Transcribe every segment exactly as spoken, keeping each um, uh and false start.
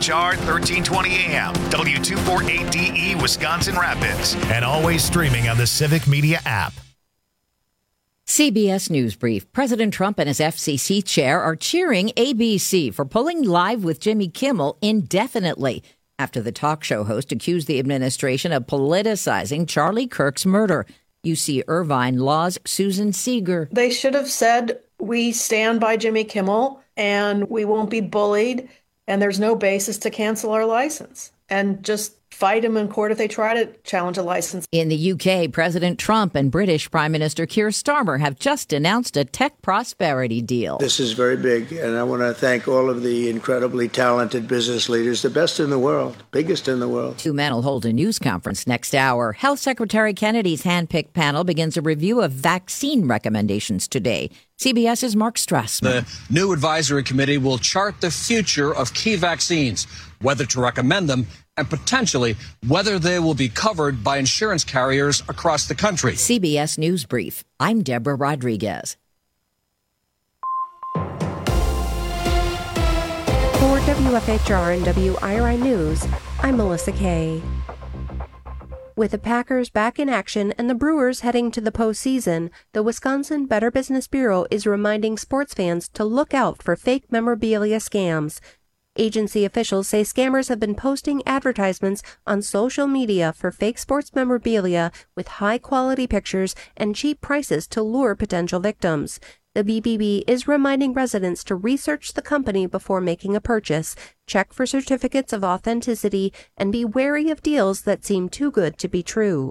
H R thirteen twenty A M, W two forty-eight D E, Wisconsin Rapids, and always streaming on the Civic Media app. C B S News Brief. President Trump and his F C C chair are cheering A B C for pulling Live with Jimmy Kimmel indefinitely after the talk show host accused the administration of politicizing Charlie Kirk's murder. U C Irvine Law's Susan Seeger. They should have said, we stand by Jimmy Kimmel and we won't be bullied and there's no basis to cancel our license, and just fight him in court if they try to challenge a license. In the U K, President Trump and British Prime Minister Keir Starmer have just announced a tech prosperity deal. This is very big, and I want to thank all of the incredibly talented business leaders, the best in the world, biggest in the world. Two men will hold a news conference next hour. Health Secretary Kennedy's handpicked panel begins a review of vaccine recommendations today. CBS's Mark Strassman. The new advisory committee will chart the future of key vaccines, whether to recommend them, and potentially whether they will be covered by insurance carriers across the country. C B S News Brief. I'm Deborah Rodriguez. For W F H R and W I R I News, I'm Melissa Kay. With the Packers back in action and the Brewers heading to the postseason, the Wisconsin Better Business Bureau is reminding sports fans to look out for fake memorabilia scams. Agency officials say scammers have been posting advertisements on social media for fake sports memorabilia with high-quality pictures and cheap prices to lure potential victims. The B B B is reminding residents to research the company before making a purchase, check for certificates of authenticity, and be wary of deals that seem too good to be true.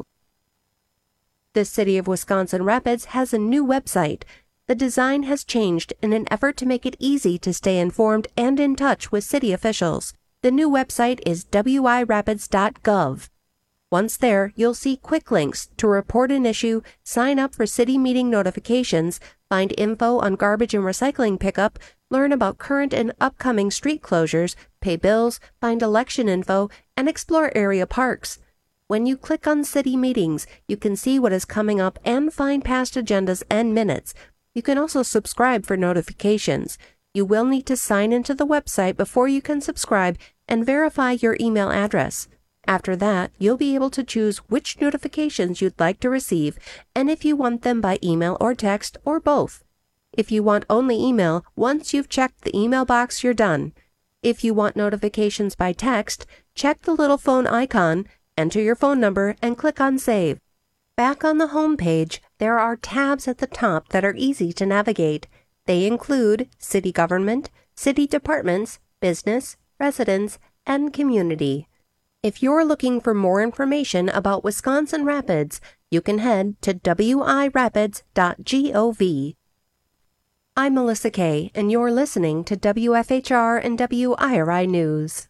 The City of Wisconsin Rapids has a new website. The design has changed in an effort to make it easy to stay informed and in touch with city officials. The new website is w i rapids dot gov. Once there, you'll see quick links to report an issue, sign up for city meeting notifications, find info on garbage and recycling pickup, learn about current and upcoming street closures, pay bills, find election info, and explore area parks. When you click on city meetings, you can see what is coming up and find past agendas and minutes. You can also subscribe for notifications. You will need to sign into the website before you can subscribe and verify your email address. After that, you'll be able to choose which notifications you'd like to receive and if you want them by email or text or both. If you want only email, once you've checked the email box, you're done. If you want notifications by text, check the little phone icon, enter your phone number, and click on Save. Back on the home page, there are tabs at the top that are easy to navigate. They include City Government, City Departments, Business, Residents, and Community. If you're looking for more information about Wisconsin Rapids, you can head to w i rapids dot gov. I'm Melissa Kay, and you're listening to W F H R and W I R I News.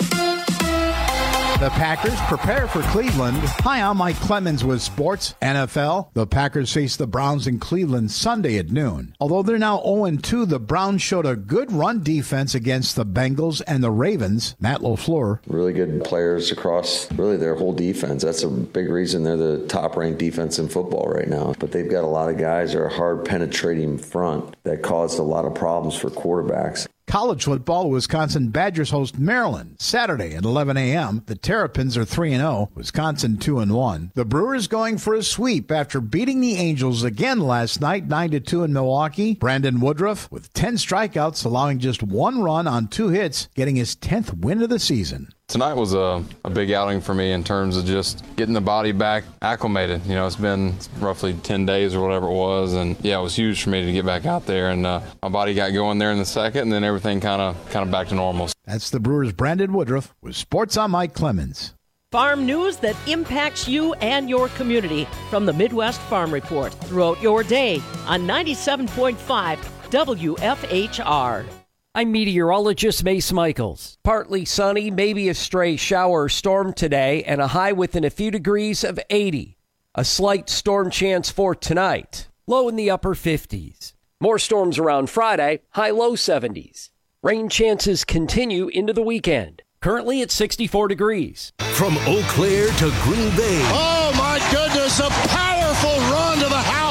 The Packers prepare for Cleveland. Hi, I'm Mike Clemens with Sports N F L. The Packers face the Browns in Cleveland Sunday at noon. Although they're now oh and two, the Browns showed a good run defense against the Bengals and the Ravens. Matt LaFleur. Really good players across really their whole defense. That's a big reason they're the top-ranked defense in football right now. But they've got a lot of guys that are hard-penetrating front that caused a lot of problems for quarterbacks. College football, Wisconsin Badgers host Maryland Saturday at eleven a.m. The Terrapins are three and oh, Wisconsin two and one. The Brewers going for a sweep after beating the Angels again last night, nine to two in Milwaukee. Brandon Woodruff with ten strikeouts, allowing just one run on two hits, getting his tenth win of the season. Tonight was a, a big outing for me in terms of just getting the body back acclimated. You know, it's been roughly ten days or whatever it was, and yeah, it was huge for me to get back out there, and uh, my body got going there in the second, and then everything kind of kind of back to normal. That's the Brewers' Brandon Woodruff with Sports on Mike Clemens. Farm news that impacts you and your community from the Midwest Farm Report throughout your day on ninety-seven point five W F H R. I'm meteorologist Mace Michaels. Partly sunny, maybe a stray shower or storm today, and a high within a few degrees of eighty. A slight storm chance for tonight, low in the upper fifties. More storms around Friday, high low seventies. Rain chances continue into the weekend. Currently at sixty-four degrees. From Eau Claire to Green Bay. Oh, my goodness, a powerful run to the house.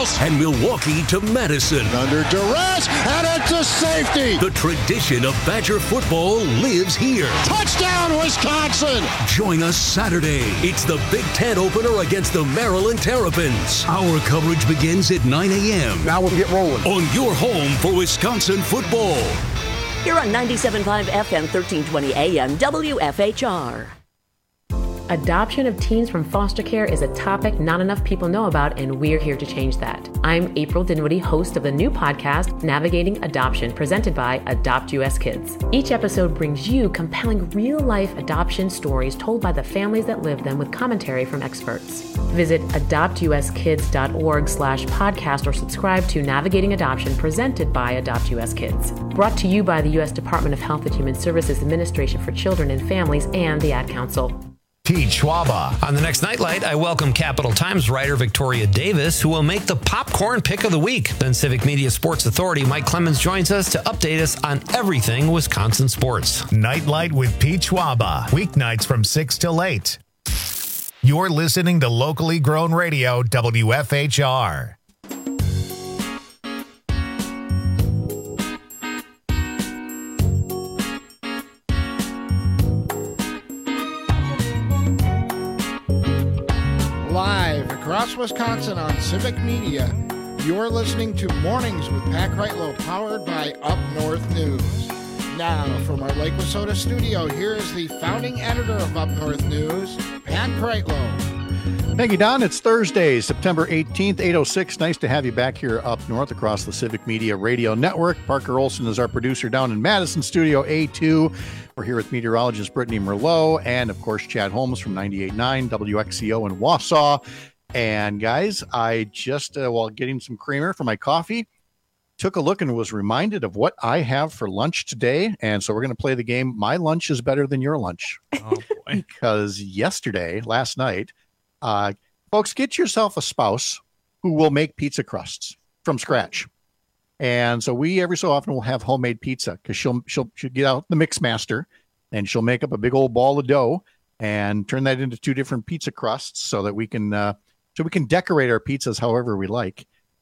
Mills. And Milwaukee to Madison. Under duress, and it's a safety. The tradition of Badger football lives here. Touchdown, Wisconsin! Join us Saturday. It's the Big Ten opener against the Maryland Terrapins. Our coverage begins at nine a.m. Now we'll get rolling. On your home for Wisconsin football. Here on ninety-seven point five F M, thirteen twenty A M, W F H R. Adoption of teens from foster care is a topic not enough people know about, and we're here to change that. I'm April Dinwiddie, host of the new podcast, Navigating Adoption, presented by Adopt U S Kids. Each episode brings you compelling real-life adoption stories told by the families that live them with commentary from experts. Visit adopt u s kids dot org slash podcast or subscribe to Navigating Adoption, presented by Adopt U S Kids. Brought to you by the U S Department of Health and Human Services Administration for Children and Families and the Ad Council. Pete Schwaba. On the next Nightlight, I welcome Capital Times writer Victoria Davis, who will make the popcorn pick of the week. Then Civic Media Sports Authority Mike Clemens joins us to update us on everything Wisconsin sports. Nightlight with Pete Schwaba. Weeknights from six till eight. You're listening to locally grown radio, W F H R. Live across Wisconsin on Civic Media, you're listening to Mornings with Pat Kreitlow, powered by Up North News. Now, from our Lake Wissota studio, here is the founding editor of Up North News, Pat Kreitlow. Thank you, Don. It's Thursday, September eighteenth, eight oh six. Nice to have you back here up north across the Civic Media Radio Network. Parker Olson is our producer down in Madison, Studio A two. We're here with meteorologist Brittany Merlot and, of course, Chad Holmes from ninety-eight point nine W X C O in Wausau. And, guys, I just, uh, while getting some creamer for my coffee, took a look and was reminded of what I have for lunch today. And so we're going to play the game, My Lunch is Better Than Your Lunch. Oh, boy. Because yesterday, last night, uh, folks, get yourself a spouse who will make pizza crusts from scratch. And so we every so often will have homemade pizza because she'll, she'll she'll get out the mix master and she'll make up a big old ball of dough and turn that into two different pizza crusts so that we can uh, so we can decorate our pizzas however we like.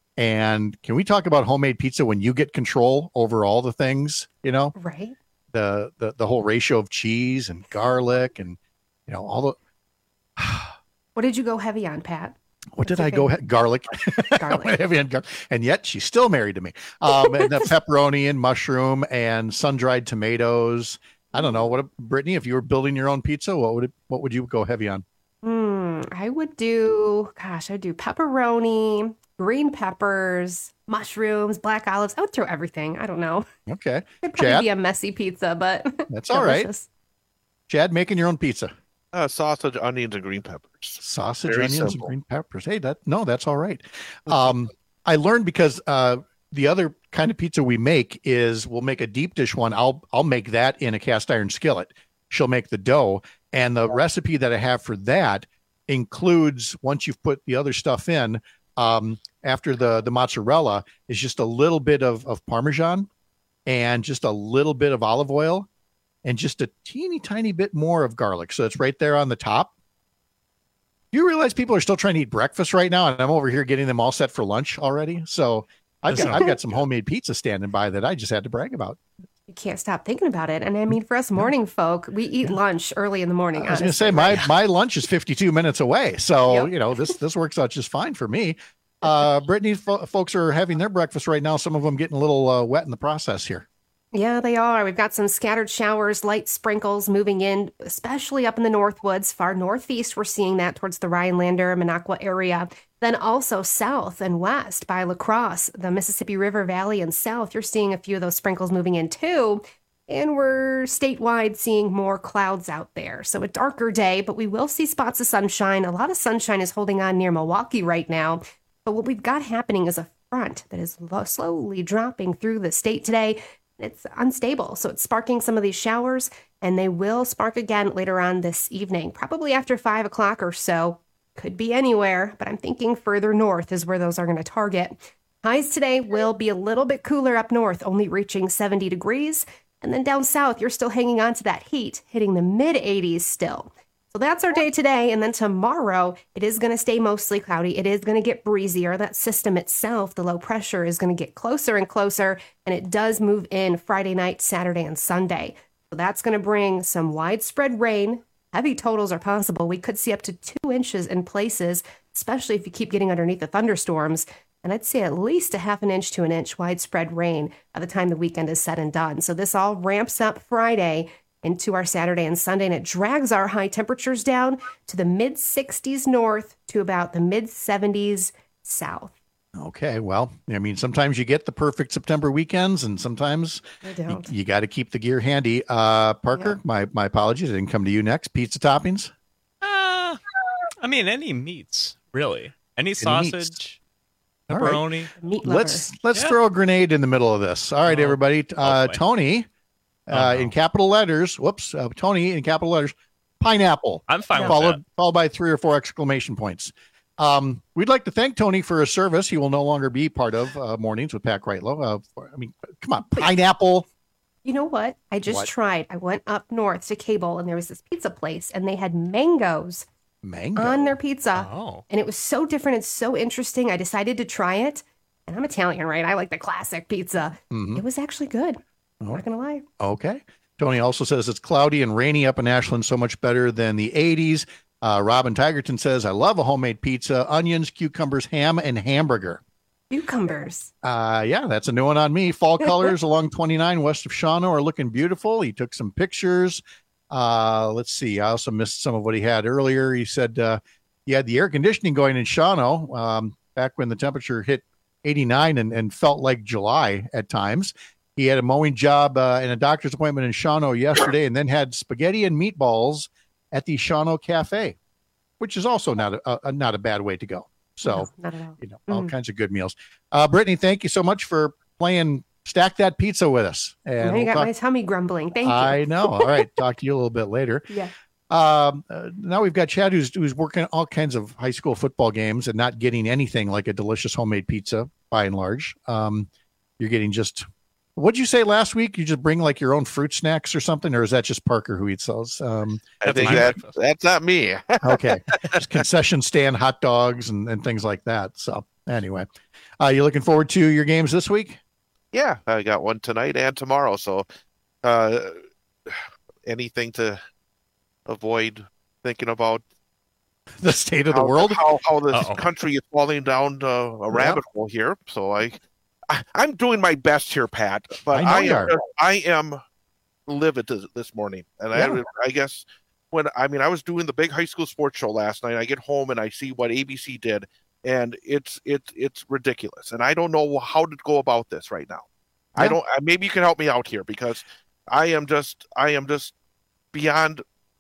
And can we talk about homemade pizza when you get control over all the things, you know, right? The the the whole ratio of cheese and garlic and, you know, all the. What did you go heavy on, Pat? What did I go? He- garlic. Garlic. Heavy on gar- and yet she's still married to me. Um, and the pepperoni and mushroom and sun-dried tomatoes. I don't know. What, Brittany, if you were building your own pizza, what would it, what would you go heavy on? Mm, I would do, gosh, I'd do pepperoni, green peppers, mushrooms, black olives. I would throw everything. I don't know. Okay. It'd probably Chad? be a messy pizza, but that's all right. Chad, making your own pizza. Uh, sausage, onions, and green peppers. Sausage, Very onions, simple. and green peppers. Hey, that no, that's all right. Um, I learned because uh, the other kind of pizza we make is we'll make a deep dish one. I'll I'll make that in a cast iron skillet. She'll make the dough, and the recipe that I have for that includes, once you've put the other stuff in, um, after the the mozzarella is just a little bit of of Parmesan and just a little bit of olive oil. And just a teeny tiny bit more of garlic. So it's right there on the top. You realize people are still trying to eat breakfast right now, and I'm over here getting them all set for lunch already. So I've got, I've got some homemade pizza standing by that I just had to brag about. you can't stop thinking about it. And I mean, for us morning folk, we eat lunch early in the morning. I was going to say, my, my lunch is fifty-two minutes away. So, Yep. you know, this, this works out just fine for me. Uh, Brittany, fo- folks are having their breakfast right now. Some of them getting a little uh, wet in the process here. Yeah, they are. We've got some scattered showers, light sprinkles moving in, especially up in the Northwoods. Far northeast, we're seeing that towards the Rhinelander, Minocqua area. Then also south and west by La Crosse, the Mississippi River Valley and south, you're seeing a few of those sprinkles moving in too. And we're statewide seeing more clouds out there. So a darker day, but we will see spots of sunshine. A lot of sunshine is holding on near Milwaukee right now. But what we've got happening is a front that is lo- slowly dropping through the state today. It's unstable, so it's sparking some of these showers, and they will spark again later on this evening, probably after five o'clock or so. Could be anywhere, but I'm thinking further north is where those are going to target. Highs today will be a little bit cooler up north, only reaching seventy degrees, and then down south, you're still hanging on to that heat, hitting the mid eighties still. So that's our day today. And then tomorrow, it is going to stay mostly cloudy. It is going to get breezier. That system itself, the low pressure, is going to get closer and closer. And it does move in Friday night, Saturday, and Sunday. So that's going to bring some widespread rain. Heavy totals are possible. We could see up to two inches in places, especially if you keep getting underneath the thunderstorms. And I'd say at least a half an inch to an inch widespread rain by the time the weekend is said and done. So this all ramps up Friday into our Saturday and Sunday, and it drags our high temperatures down to the mid sixties north to about the mid seventies south. Okay, well, I mean, sometimes you get the perfect September weekends, and sometimes I don't. you, you got to keep the gear handy. Uh, Parker, yeah. my my apologies, I didn't come to you next. Pizza toppings? Uh, I mean, any meats, really. Any, any sausage, meats. Pepperoni. Right. Let's let's yeah. throw a grenade in the middle of this. All right, oh, everybody. Uh, Tony. Uh, oh, no. In capital letters, whoops, uh, Tony in capital letters, pineapple. I'm fine followed, with that. Followed by three or four exclamation points. Um, we'd like to thank Tony for his service. He will no longer be part of uh, Mornings with Pat Kreitlow. Uh, for, I mean, come on, pineapple. You know what? I just what? tried. I went up north to Cable, and there was this pizza place, and they had mangoes Mango? on their pizza. Oh. And it was so different and so interesting. I decided to try it. And I'm Italian, right? I like the classic pizza. Mm-hmm. It was actually good. I'm not going to lie. Okay. Tony also says it's cloudy and rainy up in Ashland, so much better than the eighties. Uh, Robin Tigerton says, I love a homemade pizza, onions, cucumbers, ham, and hamburger. Cucumbers. Uh, yeah, that's a new one on me. Fall colors along twenty-nine west of Shawano are looking beautiful. He took some pictures. Uh, let's see. I also missed some of what he had earlier. He said uh, he had the air conditioning going in Shawano um, back when the temperature hit eighty-nine and, and felt like July at times. He had a mowing job uh, and a doctor's appointment in Shawano yesterday, and then had spaghetti and meatballs at the Shawano Cafe, which is also not a, a not a bad way to go. So, no, not at all. you know, all mm. kinds of good meals. Uh, Brittany, thank you so much for playing Stack That Pizza with us. And now you we'll got talk- my tummy grumbling. Thank you. I know. All right. Talk to you a little bit later. Yeah. Um, uh, now we've got Chad who's, who's working all kinds of high school football games and not getting anything like a delicious homemade pizza by and large. Um, you're getting just... What'd you say last week? You just bring like your own fruit snacks or something, or is that just Parker who eats those? Um, I think that, that's not me. Okay. Just concession stand hot dogs and, and things like that. So anyway, uh, you looking forward to your games this week? Yeah, I got one tonight and tomorrow. So uh, anything to avoid thinking about the state of how, the world, how, how this Uh-oh. country is falling down uh, a rabbit yeah. hole here. So I. I, I'm doing my best here, Pat, but I, I am I am livid this morning, and yeah. I I guess when I mean I was doing the big high school sports show last night. I get home and I see what A B C did, and it's it's it's ridiculous, and I don't know how to go about this right now. Yeah. I don't. Maybe you can help me out here because I am just I am just beyond.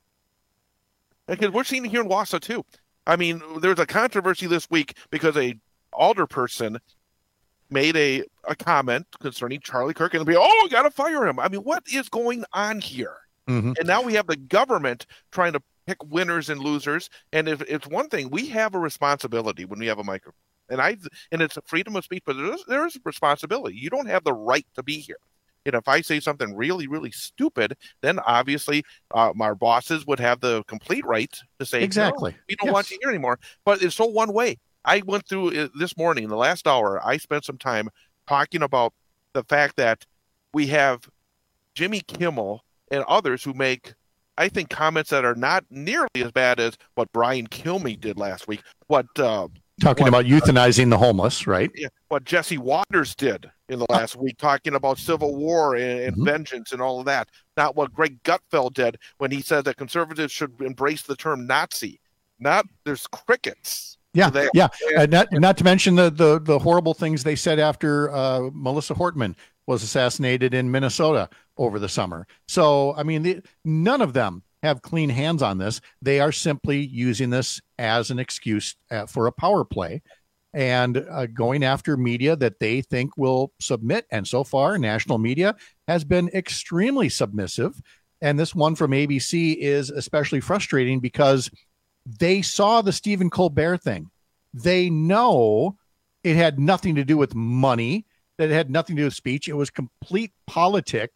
Because we're seeing it here in Wausau too. I mean, there's a controversy this week because a alderperson made a, a comment concerning Charlie Kirk and be, oh, we got to fire him. I mean, what is going on here? Mm-hmm. And now we have the government trying to pick winners and losers. And if it's one thing, we have a responsibility when we have a microphone. And I and it's a freedom of speech, but there is, there is a responsibility. You don't have the right to be here. And if I say something really, really stupid, then obviously uh, our bosses would have the complete right to say, exactly, no, we don't yes. want you here anymore. But it's so one way. I went through this morning, in the last hour, I spent some time talking about the fact that we have Jimmy Kimmel and others who make, I think, comments that are not nearly as bad as what Brian Kilmeade did last week. What uh, Talking what, about euthanizing the homeless, right? Yeah, what Jesse Waters did in the last week, talking about civil war and, and mm-hmm. vengeance and all of that. Not what Greg Gutfeld did when he said that conservatives should embrace the term Nazi. Not, there's crickets. Yeah, there. yeah. Uh, not not to mention the, the the horrible things they said after uh, Melissa Hortman was assassinated in Minnesota over the summer. So, I mean, the, none of them have clean hands on this. They are simply using this as an excuse uh, for a power play and uh, going after media that they think will submit. And so far, national media has been extremely submissive. And this one from A B C is especially frustrating because they saw the Stephen Colbert thing. They know it had nothing to do with money, that it had nothing to do with speech. It was complete politics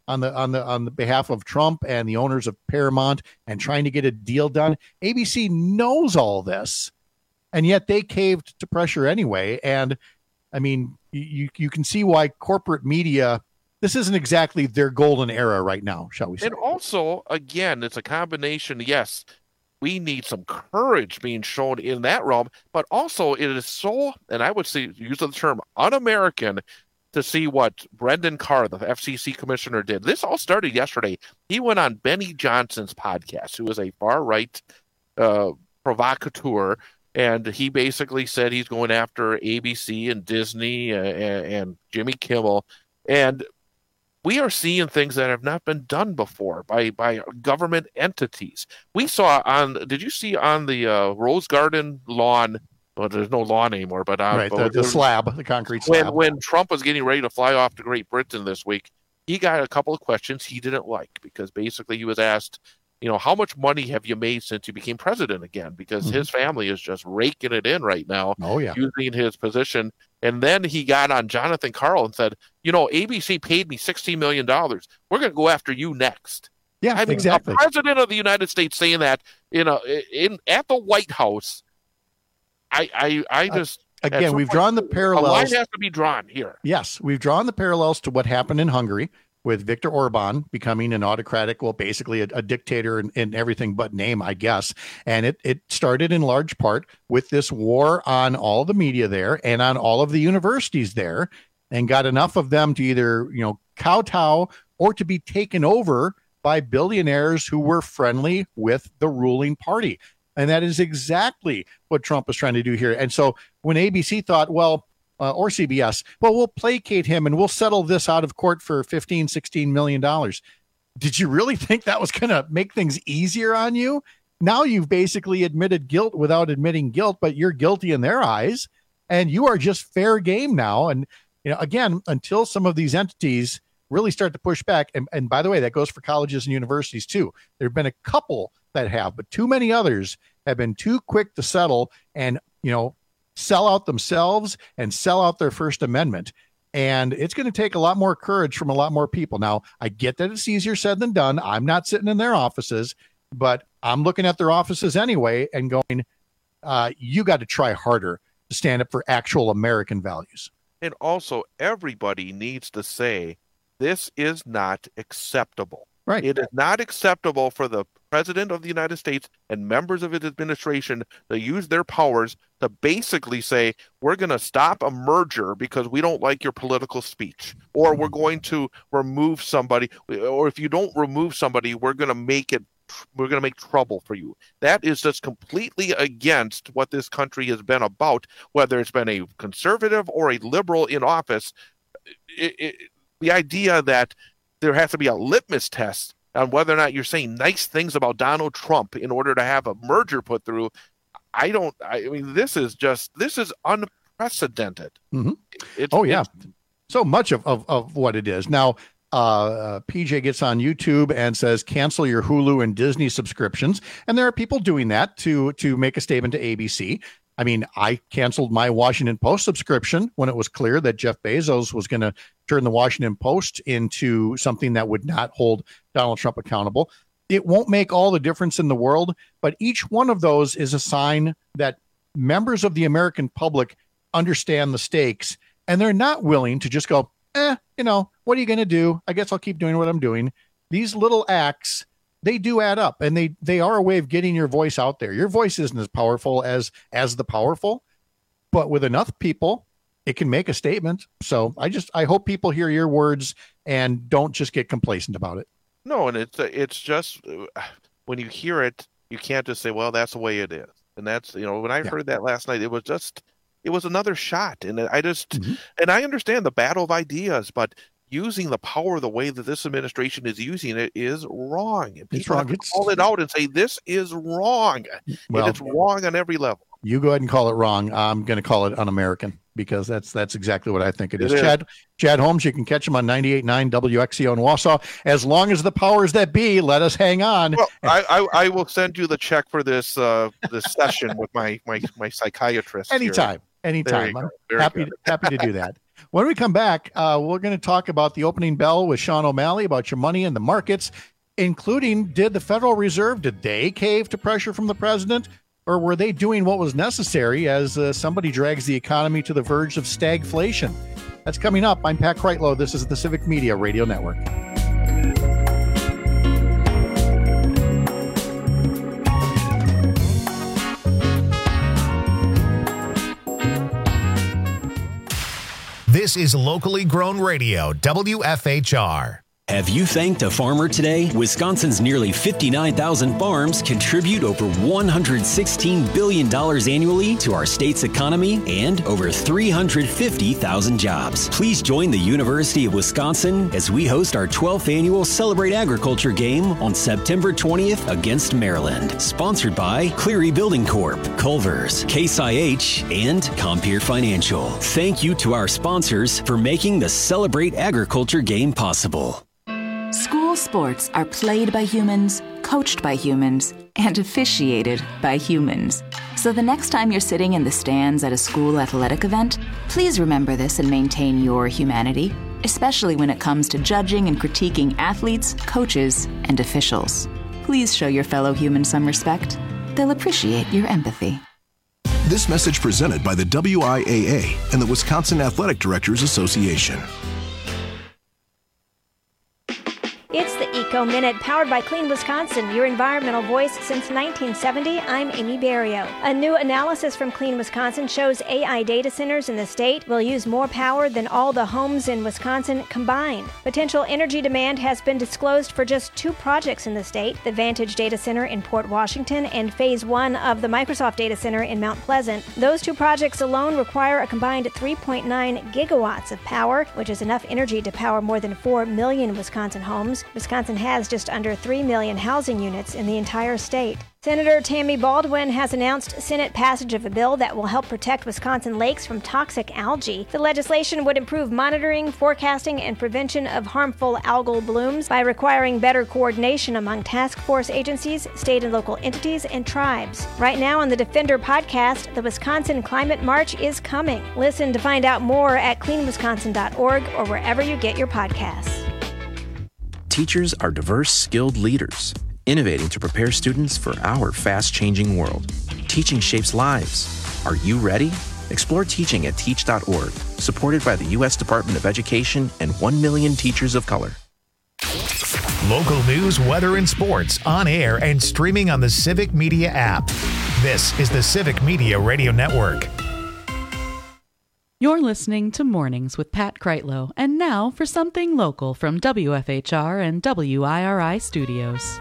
on the on the on the behalf of Trump and the owners of Paramount and trying to get a deal done. A B C knows all this, and yet they caved to pressure anyway. And I mean, you you can see why corporate media, this isn't exactly their golden era right now, shall we say. And also, again, it's a combination. Yes, we need some courage being shown in that realm, but also it is so, and I would say, use the term un-American, to see what Brendan Carr, the F C C commissioner, did. This all started yesterday. He went on Benny Johnson's podcast, who is a far-right uh, provocateur, and he basically said he's going after A B C and Disney uh, and, and Jimmy Kimmel. And we are seeing things that have not been done before by, by government entities. We saw on, did you see on the uh, Rose Garden lawn, well, there's no lawn anymore, but on right, the, the slab, the concrete slab. When, when Trump was getting ready to fly off to Great Britain this week, he got a couple of questions he didn't like, because basically he was asked, you know, how much money have you made since you became president again? Because mm-hmm. his family is just raking it in right now, oh, yeah. using his position. And then he got on Jonathan Karl and said, you know, A B C paid me sixteen million dollars. We're going to go after you next. Yeah, I mean, exactly. The president of the United States saying that, you know, in at the White House, I, I, I just... Uh, again, we've point, drawn the parallels. A line has to be drawn here. Yes, we've drawn the parallels to what happened in Hungary with Viktor Orban becoming an autocratic, well, basically a, a dictator in, in everything but name, I guess. And it, it started in large part with this war on all the media there and on all of the universities there, and got enough of them to either, you know, kowtow or to be taken over by billionaires who were friendly with the ruling party. And that is exactly what Trump is trying to do here. And so when A B C thought, well, Uh, or C B S, well, we'll placate him and we'll settle this out of court for fifteen, sixteen million dollars. Did you really think that was going to make things easier on you? Now you've basically admitted guilt without admitting guilt, but you're guilty in their eyes, and you are just fair game now. And, you know, again, until some of these entities really start to push back, and, and by the way, that goes for colleges and universities too. There have been a couple that have, but too many others have been too quick to settle and, you know, sell out themselves and sell out their First Amendment. And it's going to take a lot more courage from a lot more people. Now, I get that it's easier said than done. I'm not sitting in their offices, but I'm looking at their offices anyway and going, uh, you got to try harder to stand up for actual American values. And also, everybody needs to say, this is not acceptable. Right. It is not acceptable for the president of the United States and members of his administration to use their powers to basically say, we're going to stop a merger because we don't like your political speech, or we're going to remove somebody, or if you don't remove somebody, we're going to make it, we're going to make trouble for you. That is just completely against what this country has been about, whether it's been a conservative or a liberal in office. It, it, the idea that there has to be a litmus test on whether or not you're saying nice things about Donald Trump in order to have a merger put through. I don't, I mean, this is just, this is unprecedented. Mm-hmm. It's, oh, yeah. It's, so much of, of, of what it is. Now, uh, uh, P J gets on YouTube and says, cancel your Hulu and Disney subscriptions. And there are people doing that to, to make a statement to A B C. I mean, I canceled my Washington Post subscription when it was clear that Jeff Bezos was going to turn the Washington Post into something that would not hold Donald Trump accountable. It won't make all the difference in the world, but each one of those is a sign that members of the American public understand the stakes, and they're not willing to just go, eh, you know, what are you going to do? I guess I'll keep doing what I'm doing. These little acts, they do add up, and they they are a way of getting your voice out there. Your voice isn't as powerful as as the powerful, but with enough people, it can make a statement. So I just I hope people hear your words and don't just get complacent about it. No, and it's it's just when you hear it, you can't just say, well, that's the way it is. And that's, you know, when I yeah. heard that last night, it was just it was another shot. And I just mm-hmm. and I understand the battle of ideas, but using the power the way that this administration is using it is wrong. And people it's wrong. have to It's... call it out and say, this is wrong. Well, and it's wrong on every level. You go ahead and call it wrong. I'm going to call it un-American, because that's that's exactly what I think it is. It is. Chad Chad Holmes, you can catch him on ninety-eight point nine W X C O in Wausau. As long as the powers that be let us hang on. Well, I, I, I will send you the check for this uh, this session with my, my, my psychiatrist. Anytime. Here. Anytime. I'm happy to, happy to do that. When we come back, uh, we're going to talk about the opening bell with Sean O'Malley about your money in the markets, including did the Federal Reserve, did they cave to pressure from the president, or were they doing what was necessary as uh, somebody drags the economy to the verge of stagflation? That's coming up. I'm Pat Kreitlow. This is the Civic Media Radio Network. This is locally grown radio, W F H R. Have you thanked a farmer today? Wisconsin's nearly fifty-nine thousand farms contribute over one hundred sixteen billion dollars annually to our state's economy and over three hundred fifty thousand jobs. Please join the University of Wisconsin as we host our twelfth annual Celebrate Agriculture game on September twentieth against Maryland. Sponsored by Cleary Building Corp, Culver's, Case I H, and Compeer Financial. Thank you to our sponsors for making the Celebrate Agriculture game possible. School sports are played by humans, coached by humans, and officiated by humans. So the next time you're sitting in the stands at a school athletic event, please remember this and maintain your humanity, especially when it comes to judging and critiquing athletes, coaches, and officials. Please show your fellow humans some respect. They'll appreciate your empathy. This message presented by the W I A A and the Wisconsin Athletic Directors Association. It's the Eco Minute, powered by Clean Wisconsin, your environmental voice since nineteen seventy. I'm Amy Barrio. A new analysis from Clean Wisconsin shows A I data centers in the state will use more power than all the homes in Wisconsin combined. Potential energy demand has been disclosed for just two projects in the state, the Vantage Data Center in Port Washington and Phase one of the Microsoft Data Center in Mount Pleasant. Those two projects alone require a combined three point nine gigawatts of power, which is enough energy to power more than four million Wisconsin homes. Wisconsin has just under three million housing units in the entire state. Senator Tammy Baldwin has announced Senate passage of a bill that will help protect Wisconsin lakes from toxic algae. The legislation would improve monitoring, forecasting, and prevention of harmful algal blooms by requiring better coordination among task force agencies, state and local entities, and tribes. Right now on the Defender podcast, the Wisconsin Climate March is coming. Listen to find out more at clean wisconsin dot org or wherever you get your podcasts. Teachers are diverse, skilled leaders, innovating to prepare students for our fast-changing world. Teaching shapes lives. Are you ready? Explore teaching at teach dot org, supported by the U S Department of Education and one million teachers of color. Local news, weather, and sports on air and streaming on the Civic Media app. This is the Civic Media Radio Network. You're listening to Mornings with Pat Kreitlow, and now for something local from W F H R and W I R I Studios.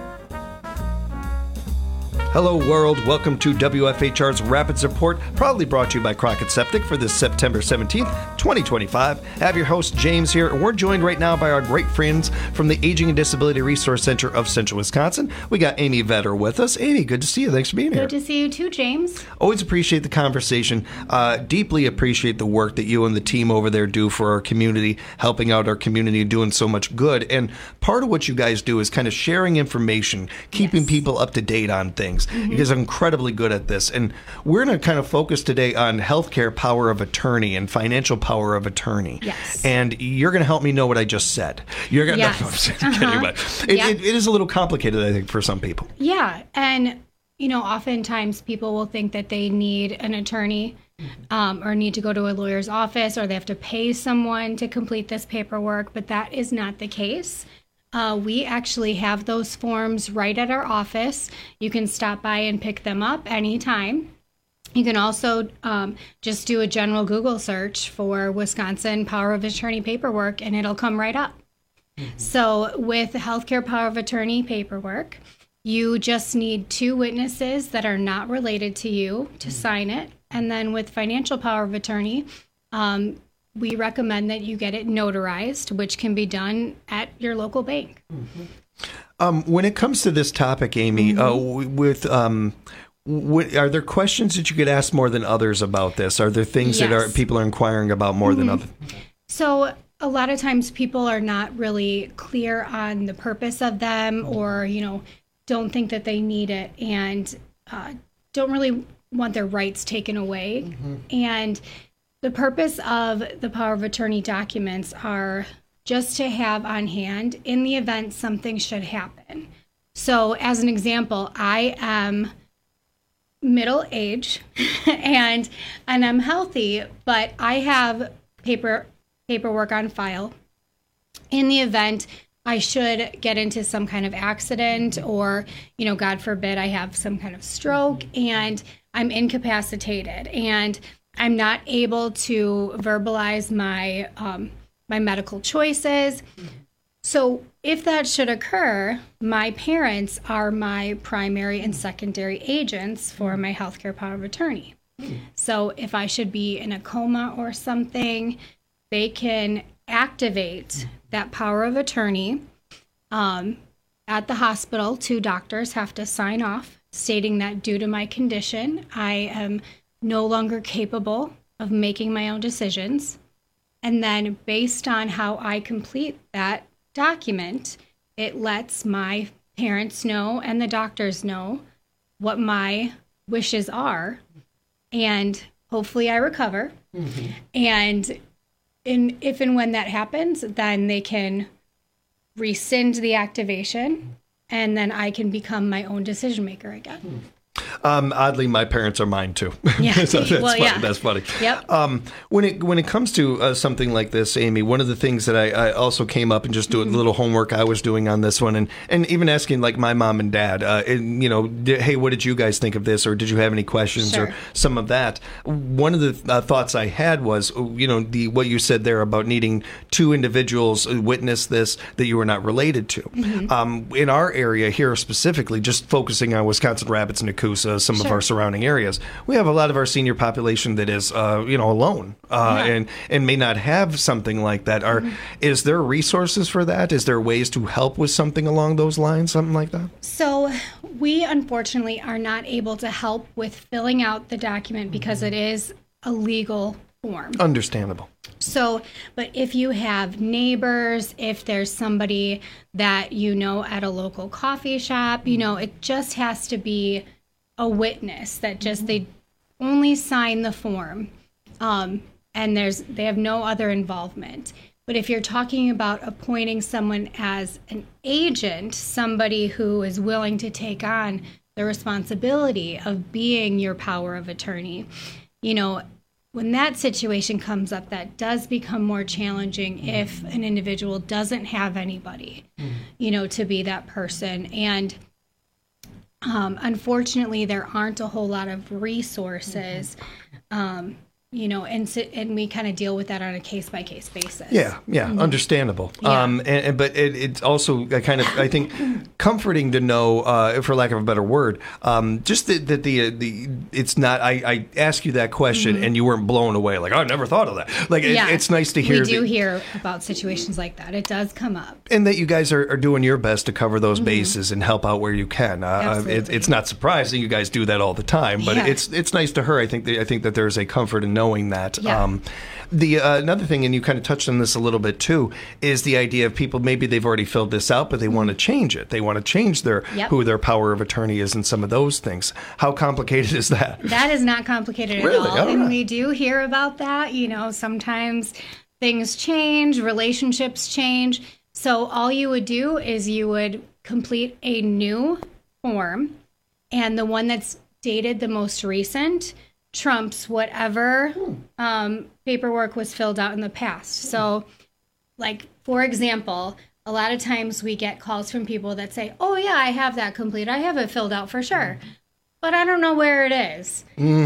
Hello, world. Welcome to W F H R's Rapids Report, proudly brought to you by Crockett Septic for this September seventeenth, twenty twenty-five. I have your host, James, here, and we're joined right now by our great friends from the Aging and Disability Resource Center of Central Wisconsin. We got Amy Vetter with us. Amy, good to see you. Thanks for being good here. Good to see you too, James. Always appreciate the conversation. Uh, deeply appreciate the work that you and the team over there do for our community, helping out our community, doing so much good. And part of what you guys do is kind of sharing information, keeping yes. people up to date on things. Mm-hmm. You guys are incredibly good at this. And we're going to kind of focus today on healthcare power of attorney and financial power of attorney. Yes. And you're going to help me know what I just said. You're going yes. to, no, I'm just uh-huh. kidding, but it, yeah. it, it is a little complicated, I think, for some people. Yeah. And, you know, oftentimes people will think that they need an attorney um, or need to go to a lawyer's office, or they have to pay someone to complete this paperwork, but that is not the case. Uh, we actually have those forms right at our office. You can stop by and pick them up anytime. You can also um, just do a general Google search for Wisconsin Power of Attorney paperwork, and it'll come right up. Mm-hmm. So with healthcare power of attorney paperwork, you just need two witnesses that are not related to you to mm-hmm. sign it. And then with financial power of attorney, um, we recommend that you get it notarized, which can be done at your local bank. Mm-hmm. Um, when it comes to this topic, Amy, mm-hmm. uh, with um, w- are there questions that you could ask more than others about this? Are there things yes. that are people are inquiring about more mm-hmm. than others? So a lot of times people are not really clear on the purpose of them, or, you know, don't think that they need it, and uh, don't really want their rights taken away. Mm-hmm. And the purpose of the power of attorney documents are just to have on hand in the event something should happen. So as an example, I am middle age and and I'm healthy, but I have paper paperwork on file in the event I should get into some kind of accident or, you know, God forbid, I have some kind of stroke and I'm incapacitated and I'm not able to verbalize my um, my medical choices. So if that should occur, my parents are my primary and secondary agents for my healthcare power of attorney. So if I should be in a coma or something, they can activate that power of attorney. Um, at the hospital, two doctors have to sign off stating that due to my condition, I am no longer capable of making my own decisions. And then based on how I complete that document, it lets my parents know and the doctors know what my wishes are. And hopefully I recover. Mm-hmm. And in, if and when that happens, then they can rescind the activation and then I can become my own decision maker again. Um, oddly, my parents are mine too. Yeah. So that's well, funny. yeah. That's funny. Yep. Um, when it when it comes to uh, something like this, Amy, one of the things that I, I also came up and just doing mm-hmm. a little homework I was doing on this one, and, and even asking like my mom and dad, uh, and, you know, did, hey, what did you guys think of this, or did you have any questions, sure. or some of that? One of the uh, thoughts I had was, you know, the what you said there about needing two individuals witness this that you were not related to. Mm-hmm. Um, in our area here specifically, just focusing on Wisconsin Rapids and Nakusa, some sure. of our surrounding areas, we have a lot of our senior population that is, uh, you know, alone uh, yeah. and and may not have something like that. Are mm-hmm. is there resources for that? Is there ways to help with something along those lines, something like that? So we unfortunately are not able to help with filling out the document because it is a legal form. Understandable. So, but if you have neighbors, if there's somebody that you know at a local coffee shop, you know, it just has to be a witness that just they only sign the form, um, and there's they have no other involvement. But if you're talking about appointing someone as an agent, somebody who is willing to take on the responsibility of being your power of attorney, you know, when that situation comes up, that does become more challenging if an individual doesn't have anybody, you know, to be that person. And Um, unfortunately, there aren't a whole lot of resources, um, you know, and so, and we kind of deal with that on a case by case basis. Yeah, yeah, mm-hmm. understandable. Yeah. Um, and, and but it, it's also kind of, I think, comforting to know, uh, for lack of a better word, um, just that, that the the it's not. I, I ask you that question mm-hmm. and you weren't blown away. Like, oh, I never thought of that. Like, yeah. it, it's nice to hear. We do that, hear about situations like that. It does come up, and that you guys are, are doing your best to cover those mm-hmm. bases and help out where you can. Uh, it, it's not surprising you guys do that all the time, but yeah. it's it's nice to her. I think that, I think that there's a comfort in knowing that. Yeah. Um, the uh, another thing, and you kind of touched on this a little bit too, is the idea of people, maybe they've already filled this out, but they want to change it. They want to change their yep. who their power of attorney is and some of those things. How complicated is that? That is not complicated really? at all. all right. And we do hear about that. You know, sometimes things change, relationships change. So all you would do is you would complete a new form, and the one that's dated the most recent trumps whatever um, paperwork was filled out in the past. So, like, for example, a lot of times we get calls from people that say, oh, yeah, I have that complete. I have it filled out for sure, but I don't know where it is.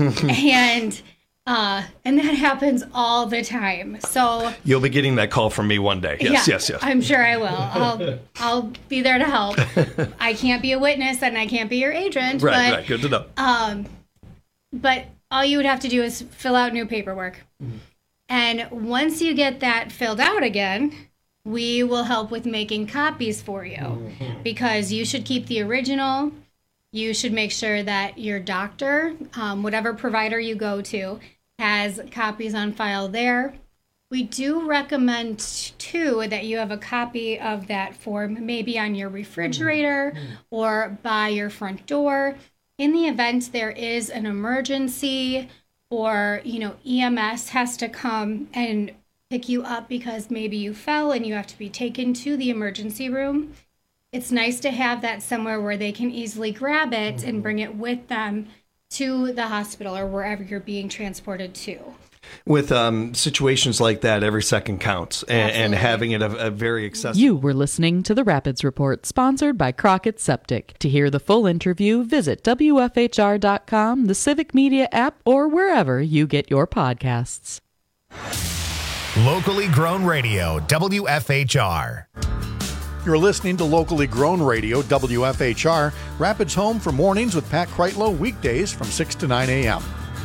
and uh, and that happens all the time. So you'll be getting that call from me one day. Yes, yeah, yes, yes. I'm sure I will. I'll I'll be there to help. I can't be a witness and I can't be your agent. Right, but, right. Good to know. Um, but all you would have to do is fill out new paperwork. Mm-hmm. And once you get that filled out again, we will help with making copies for you mm-hmm. because you should keep the original. You should make sure that your doctor, um, whatever provider you go to, has copies on file there. We do recommend, too, that you have a copy of that form maybe on your refrigerator mm-hmm. or by your front door. In the event there is an emergency or, you know, E M S has to come and pick you up because maybe you fell and you have to be taken to the emergency room. It's nice to have that somewhere where they can easily grab it and bring it with them to the hospital or wherever you're being transported to. With um, situations like that, every second counts, and, and having it a, a very accessible. You were listening to the Rapids Report, sponsored by Crockett Septic. To hear the full interview, visit W F H R dot com, the Civic Media app, or wherever you get your podcasts. Locally grown radio, W F H R. You're listening to Locally Grown Radio, W F H R, Rapids home for mornings with Pat Kreitlow, weekdays from six to nine a.m.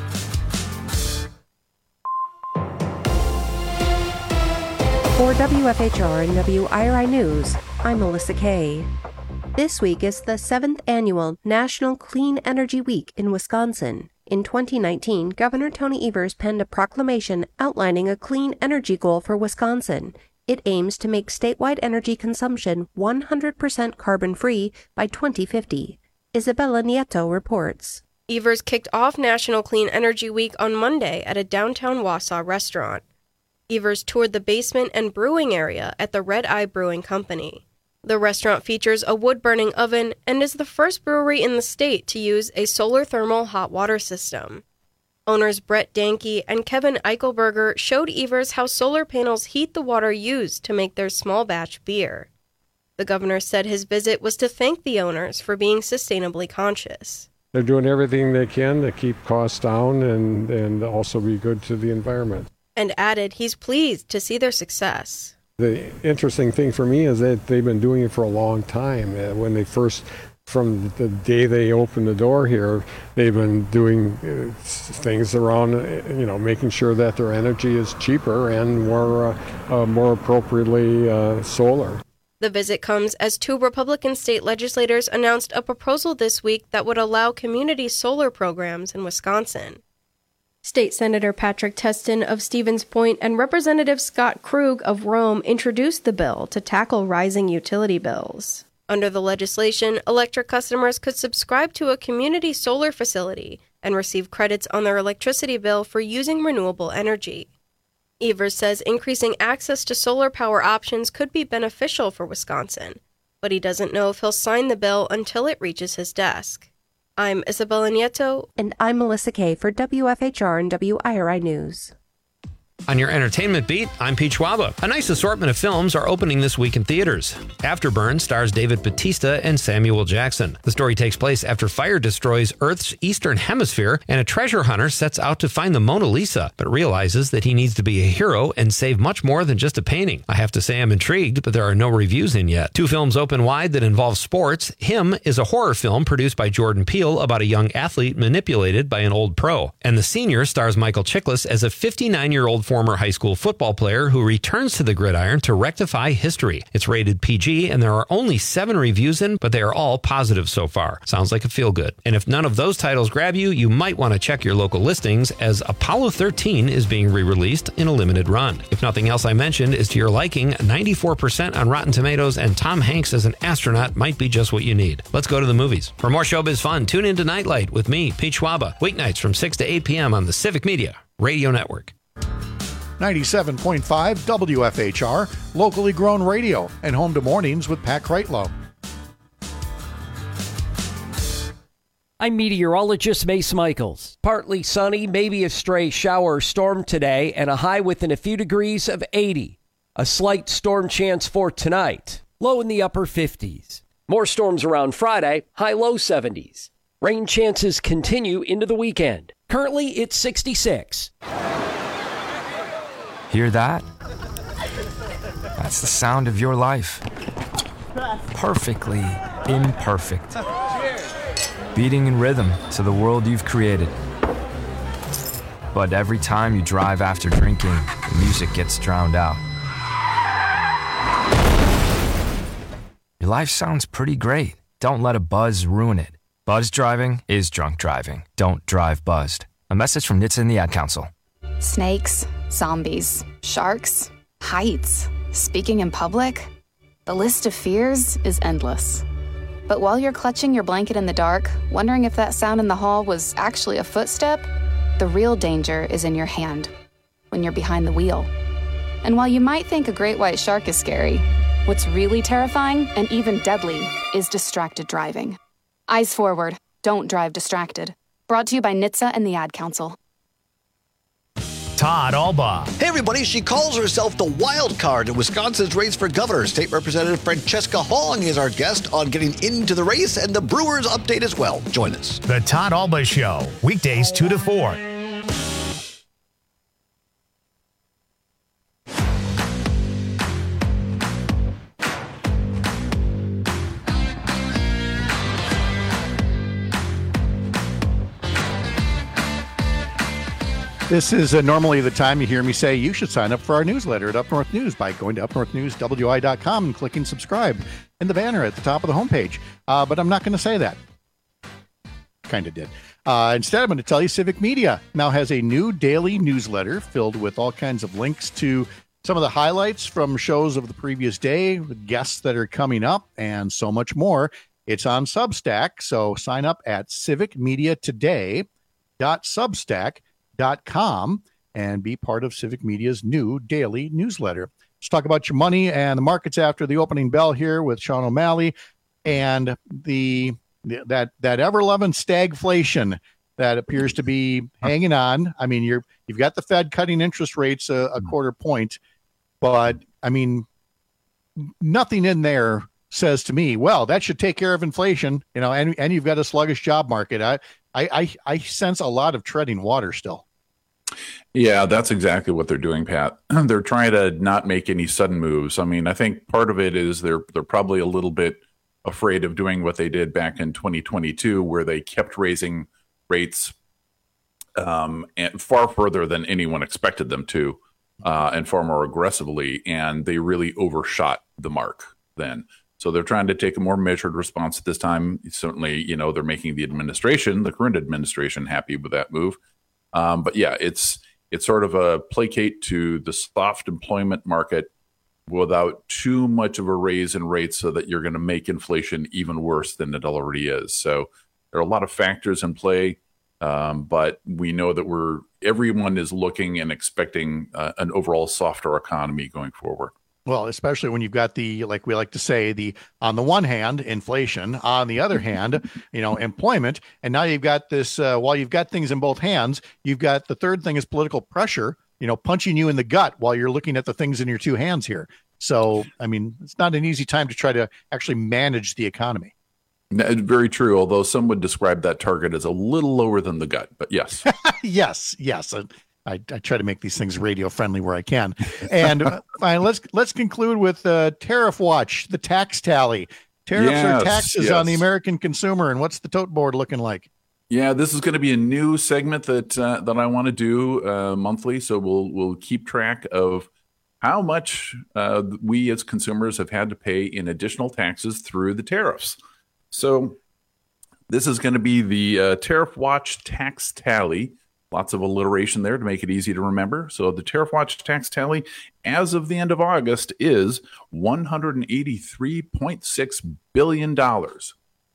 For W F H R and W I R I News, I'm Melissa Kay. This week is the seventh annual National Clean Energy Week in Wisconsin. In twenty nineteen, Governor Tony Evers penned a proclamation outlining a clean energy goal for Wisconsin. It aims to make statewide energy consumption one hundred percent carbon-free by twenty fifty. Isabella Nieto reports. Evers kicked off National Clean Energy Week on Monday at a downtown Wausau restaurant. Evers toured the basement and brewing area at the Red Eye Brewing Company. The restaurant features a wood-burning oven and is the first brewery in the state to use a solar thermal hot water system. Owners Brett Danke and Kevin Eichelberger showed Evers how solar panels heat the water used to make their small batch beer. The governor said his visit was to thank the owners for being sustainably conscious. They're doing everything they can to keep costs down and, and also be good to the environment. And added he's pleased to see their success. The interesting thing for me is that they've been doing it for a long time. Uh, when they first, from the day they opened the door here, they've been doing uh, things around, uh, you know, making sure that their energy is cheaper and more, uh, uh, more appropriately uh, solar. The visit comes as two Republican state legislators announced a proposal this week that would allow community solar programs in Wisconsin. State Senator Patrick Teston of Stevens Point and Representative Scott Krug of Rome introduced the bill to tackle rising utility bills. Under the legislation, electric customers could subscribe to a community solar facility and receive credits on their electricity bill for using renewable energy. Evers says increasing access to solar power options could be beneficial for Wisconsin, but he doesn't know if he'll sign the bill until it reaches his desk. I'm Isabella Nieto. And I'm Melissa Kay for W F H R and W I R I News. On your entertainment beat, I'm Pete Schwaba. A nice assortment of films are opening this week in theaters. Afterburn stars David Bautista and Samuel Jackson. The story takes place after fire destroys Earth's eastern hemisphere, and a treasure hunter sets out to find the Mona Lisa, but realizes that he needs to be a hero and save much more than just a painting. I have to say I'm intrigued, but there are no reviews in yet. Two films open wide that involve sports. Him is a horror film produced by Jordan Peele about a young athlete manipulated by an old pro. And The Senior stars Michael Chiklis as a fifty-nine-year-old former high school football player who returns to the gridiron to rectify history. It's rated P G, and there are only seven reviews in, but they are all positive so far. Sounds like a feel-good. And if none of those titles grab you, you might want to check your local listings, as Apollo thirteen is being re-released in a limited run. If nothing else I mentioned is to your liking, ninety-four percent on Rotten Tomatoes, and Tom Hanks as an astronaut might be just what you need. Let's go to the movies. For more showbiz fun, tune in to Nightlight with me, Pete Schwaba, weeknights from six to eight p.m. on the Civic Media Radio Network. ninety-seven point five W F H R, locally grown radio, and home to mornings with Pat Kreitlow. I'm meteorologist Mace Michaels. Partly sunny, maybe a stray shower or storm today, and a high within a few degrees of eighty. A slight storm chance for tonight, low in the upper fifties. More storms around Friday, high low seventies. Rain chances continue into the weekend. Currently, it's sixty-six. Hear that? That's the sound of your life. Perfectly imperfect. Beating in rhythm to the world you've created. But every time you drive after drinking, the music gets drowned out. Your life sounds pretty great. Don't let a buzz ruin it. Buzz driving is drunk driving. Don't drive buzzed. A message from N H T S A and the Ad Council. Snakes, zombies, sharks, heights, speaking in public. The list of fears is endless. But while you're clutching your blanket in the dark, wondering if that sound in the hall was actually a footstep, The real danger is in your hand, when you're behind the wheel. And while you might think a great white shark is scary, what's really terrifying and even deadly is distracted driving. Eyes forward, don't drive distracted. Brought to you by N H T S A and the Ad Council. Todd Alba. Hey, everybody. She calls herself the wild card in Wisconsin's race for governor. State Representative Francesca Hong is our guest on getting into the race, and the Brewers update as well. Join us. The Todd Alba Show, weekdays two to four. This is uh, normally the time you hear me say you should sign up for our newsletter at Up North News by going to up north news w i dot com and clicking subscribe in the banner at the top of the homepage. Uh, but I'm not going to say that. Kind of did. Uh, instead, I'm going to tell you Civic Media now has a new daily newsletter filled with all kinds of links to some of the highlights from shows of the previous day, the guests that are coming up, and so much more. It's on Substack, so sign up at civic media today dot substack dot com and be part of Civic Media's new daily newsletter. Let's talk about your money and the markets after the opening bell here with Sean O'Malley and the, the that that ever-loving stagflation that appears to be hanging on. I mean, you're you've got the Fed cutting interest rates a, a quarter point, but I mean, nothing in there says to me, well, that should take care of inflation, you know, and and you've got a sluggish job market. I I I, I sense a lot of treading water still. Yeah, that's exactly what they're doing, Pat. They're trying to not make any sudden moves. I mean, I think part of it is they're they're probably a little bit afraid of doing what they did back in twenty twenty-two, where they kept raising rates um, and far further than anyone expected them to, uh, and far more aggressively, and they really overshot the mark then. So they're trying to take a more measured response at this time. Certainly, you know, they're making the administration, the current administration, happy with that move. Um, but yeah, it's it's sort of a placate to the soft employment market without too much of a raise in rates so that you're going to make inflation even worse than it already is. So there are a lot of factors in play, um, but we know that we're everyone is looking and expecting uh, an overall softer economy going forward. Well, especially when you've got the, like we like to say, the, on the one hand, inflation, on the other hand, you know, employment. And now you've got this, uh, while you've got things in both hands, you've got the third thing is political pressure, you know, punching you in the gut while you're looking at the things in your two hands here. So, I mean, it's not an easy time to try to actually manage the economy. Very true, although some would describe that target as a little lower than the gut, but yes. yes, yes. I, I try to make these things radio friendly where I can. And uh, fine, let's let's conclude with uh, Tariff Watch, the tax tally. Tariffs yes, are taxes yes. on the American consumer. And what's the tote board looking like? Yeah, this is going to be a new segment that uh, that I want to do uh, monthly. So we'll we'll keep track of how much uh, we as consumers have had to pay in additional taxes through the tariffs. So this is going to be the uh, Tariff Watch tax tally. Lots of alliteration there to make it easy to remember. So the Tariff Watch tax tally as of the end of August is one hundred eighty-three point six billion dollars.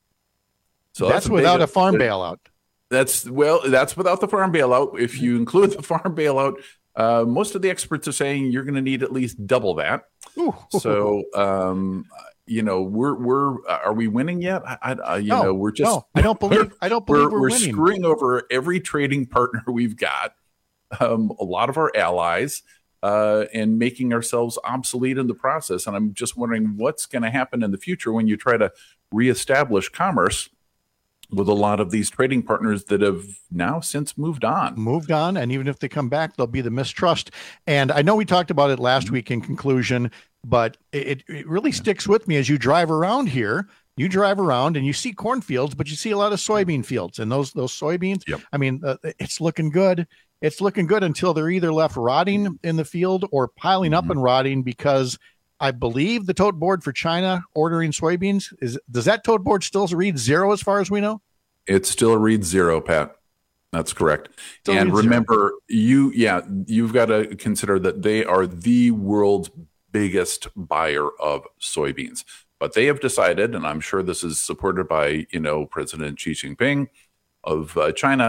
So that's, that's without a farm bailout. That's well, that's without the farm bailout. If you include the farm bailout, uh, most of the experts are saying you're going to need at least double that. Ooh. So, um, you know, we're we're are we winning yet? I, I you no, know, we're just. No, I don't believe. I don't believe we're, we're, we're winning. screwing over every trading partner we've got, um, a lot of our allies, uh, and making ourselves obsolete in the process. And I'm just wondering what's going to happen in the future when you try to reestablish commerce with a lot of these trading partners that have now since moved on. Moved on, and even if they come back, there'll be the mistrust. And I know we talked about it last week in conclusion, but it, it really sticks with me as you drive around here. You drive around and you see cornfields, but you see a lot of soybean fields. And those those soybeans, yep. I mean, uh, it's looking good. It's looking good until they're either left rotting in the field or piling up mm-hmm. and rotting because I believe the tote board for China ordering soybeans is, does that tote board still read zero as far as we know? It still reads zero, Pat. That's correct. Still and remember, zero. you, yeah, you've got to consider that they are the world's biggest buyer of soybeans. But they have decided, and I'm sure this is supported by, you know, President Xi Jinping of uh, China,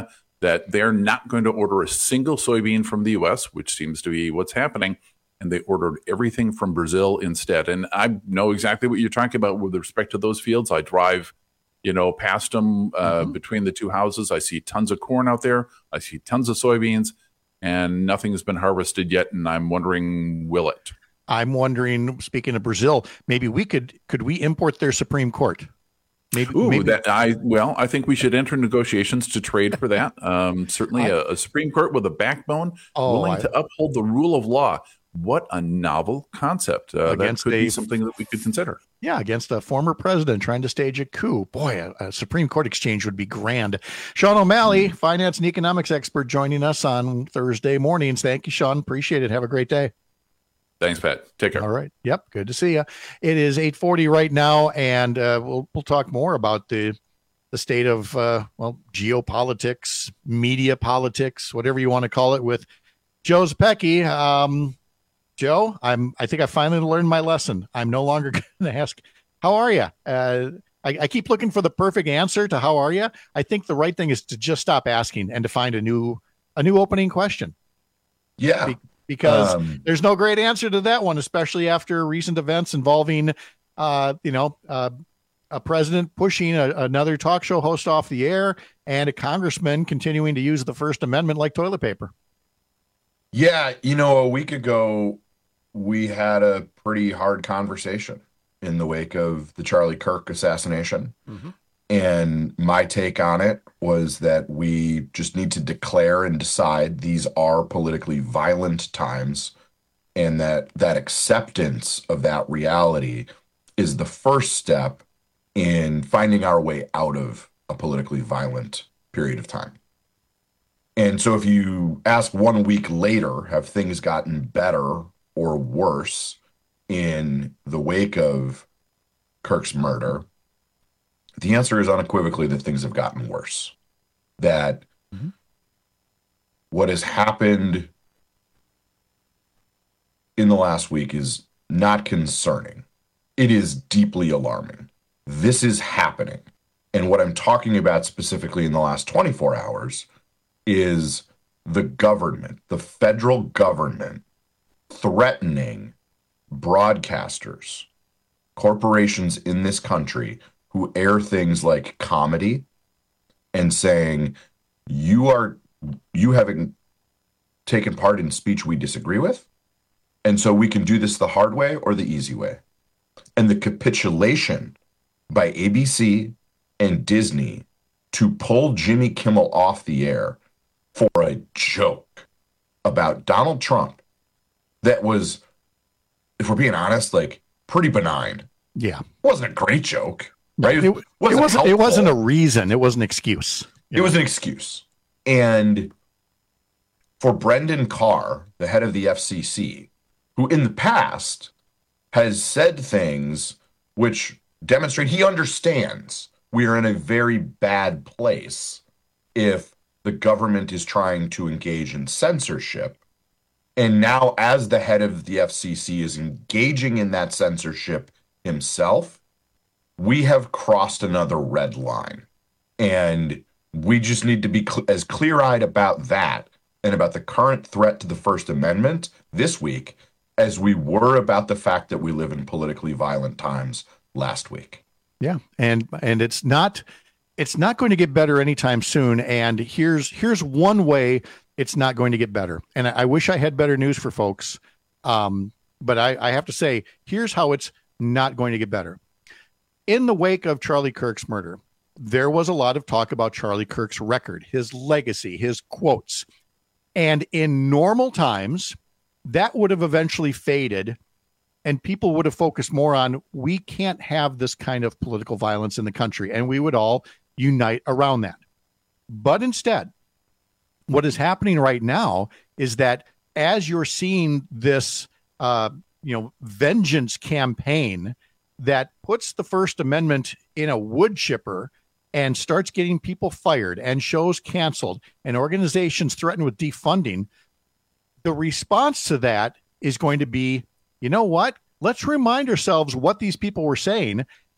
that they're not going to order a single soybean from the U S, which seems to be what's happening. And they ordered everything from Brazil instead. And I know exactly what you're talking about with respect to those fields. I drive, you know, past them uh, mm-hmm. between the two houses. I see tons of corn out there. I see tons of soybeans, and nothing has been harvested yet. And I'm wondering, will it? I'm wondering, speaking of Brazil, maybe we could, could we import their Supreme Court? Maybe, Ooh, maybe. that I well, I think we should enter negotiations to trade for that. Um, certainly, I, a, a Supreme Court with a backbone, oh, willing I, to uphold the rule of law. What a novel concept! Uh, that could a, be something that we could consider. Yeah, against a former president trying to stage a coup. Boy, a, a Supreme Court exchange would be grand. Sean O'Malley, mm-hmm. finance and economics expert, joining us on Thursday mornings. Thank you, Sean. Appreciate it. Have a great day. Thanks, Pat. Take care. All right. Yep. Good to see you. It is eight forty right now, and uh, we'll we'll talk more about the the state of uh, well geopolitics, media politics, whatever you want to call it, with Joe Zepecki. Um, Joe, I'm. I think I finally learned my lesson. I'm no longer going to ask, "How are you?" Uh, I, I keep looking for the perfect answer to "How are you?" I think the right thing is to just stop asking and to find a new a new opening question. Yeah. Be- Because um, there's no great answer to that one, especially after recent events involving, uh, you know, uh, a president pushing a, another talk show host off the air and a congressman continuing to use the First Amendment like toilet paper. Yeah, you know, a week ago, we had a pretty hard conversation in the wake of the Charlie Kirk assassination. Mm-hmm. And my take on it was that we just need to declare and decide these are politically violent times, and that that acceptance of that reality is the first step in finding our way out of a politically violent period of time. And so if you ask one week later, have things gotten better or worse in the wake of Kirk's murder? The answer is unequivocally that things have gotten worse. That mm-hmm. what has happened in the last week is not concerning. It is deeply alarming. This is happening. And what I'm talking about specifically in the last twenty-four hours is the government, the federal government, threatening broadcasters, corporations in this country who air things like comedy, and saying, you are, you haven't taken part in speech we disagree with, and so we can do this the hard way or the easy way. And the capitulation by A B C and Disney to pull Jimmy Kimmel off the air for a joke about Donald Trump that was, if we're being honest, like pretty benign. Yeah. It wasn't a great joke. Right? It, it, wasn't, it, wasn't, it wasn't a reason. It was an excuse. It know? was an excuse. And for Brendan Carr, the head of the F C C, who in the past has said things which demonstrate he understands we are in a very bad place if the government is trying to engage in censorship. And now, as the head of the F C C is engaging in that censorship himself, we have crossed another red line, and we just need to be cl- as clear-eyed about that and about the current threat to the First Amendment this week as we were about the fact that we live in politically violent times last week. Yeah, and and it's not it's not going to get better anytime soon. And here's here's one way it's not going to get better. And I, I wish I had better news for folks, um, but I, I have to say, here's how it's not going to get better. In the wake of Charlie Kirk's murder, there was a lot of talk about Charlie Kirk's record, his legacy, his quotes. And in normal times, that would have eventually faded, and people would have focused more on, we can't have this kind of political violence in the country, and we would all unite around that. But instead, what is happening right now is that as you're seeing this, uh, you know, vengeance campaign that puts the First Amendment in a wood chipper and starts getting people fired and shows canceled and organizations threatened with defunding, the response to that is going to be, you know what? Let's remind ourselves what these people were saying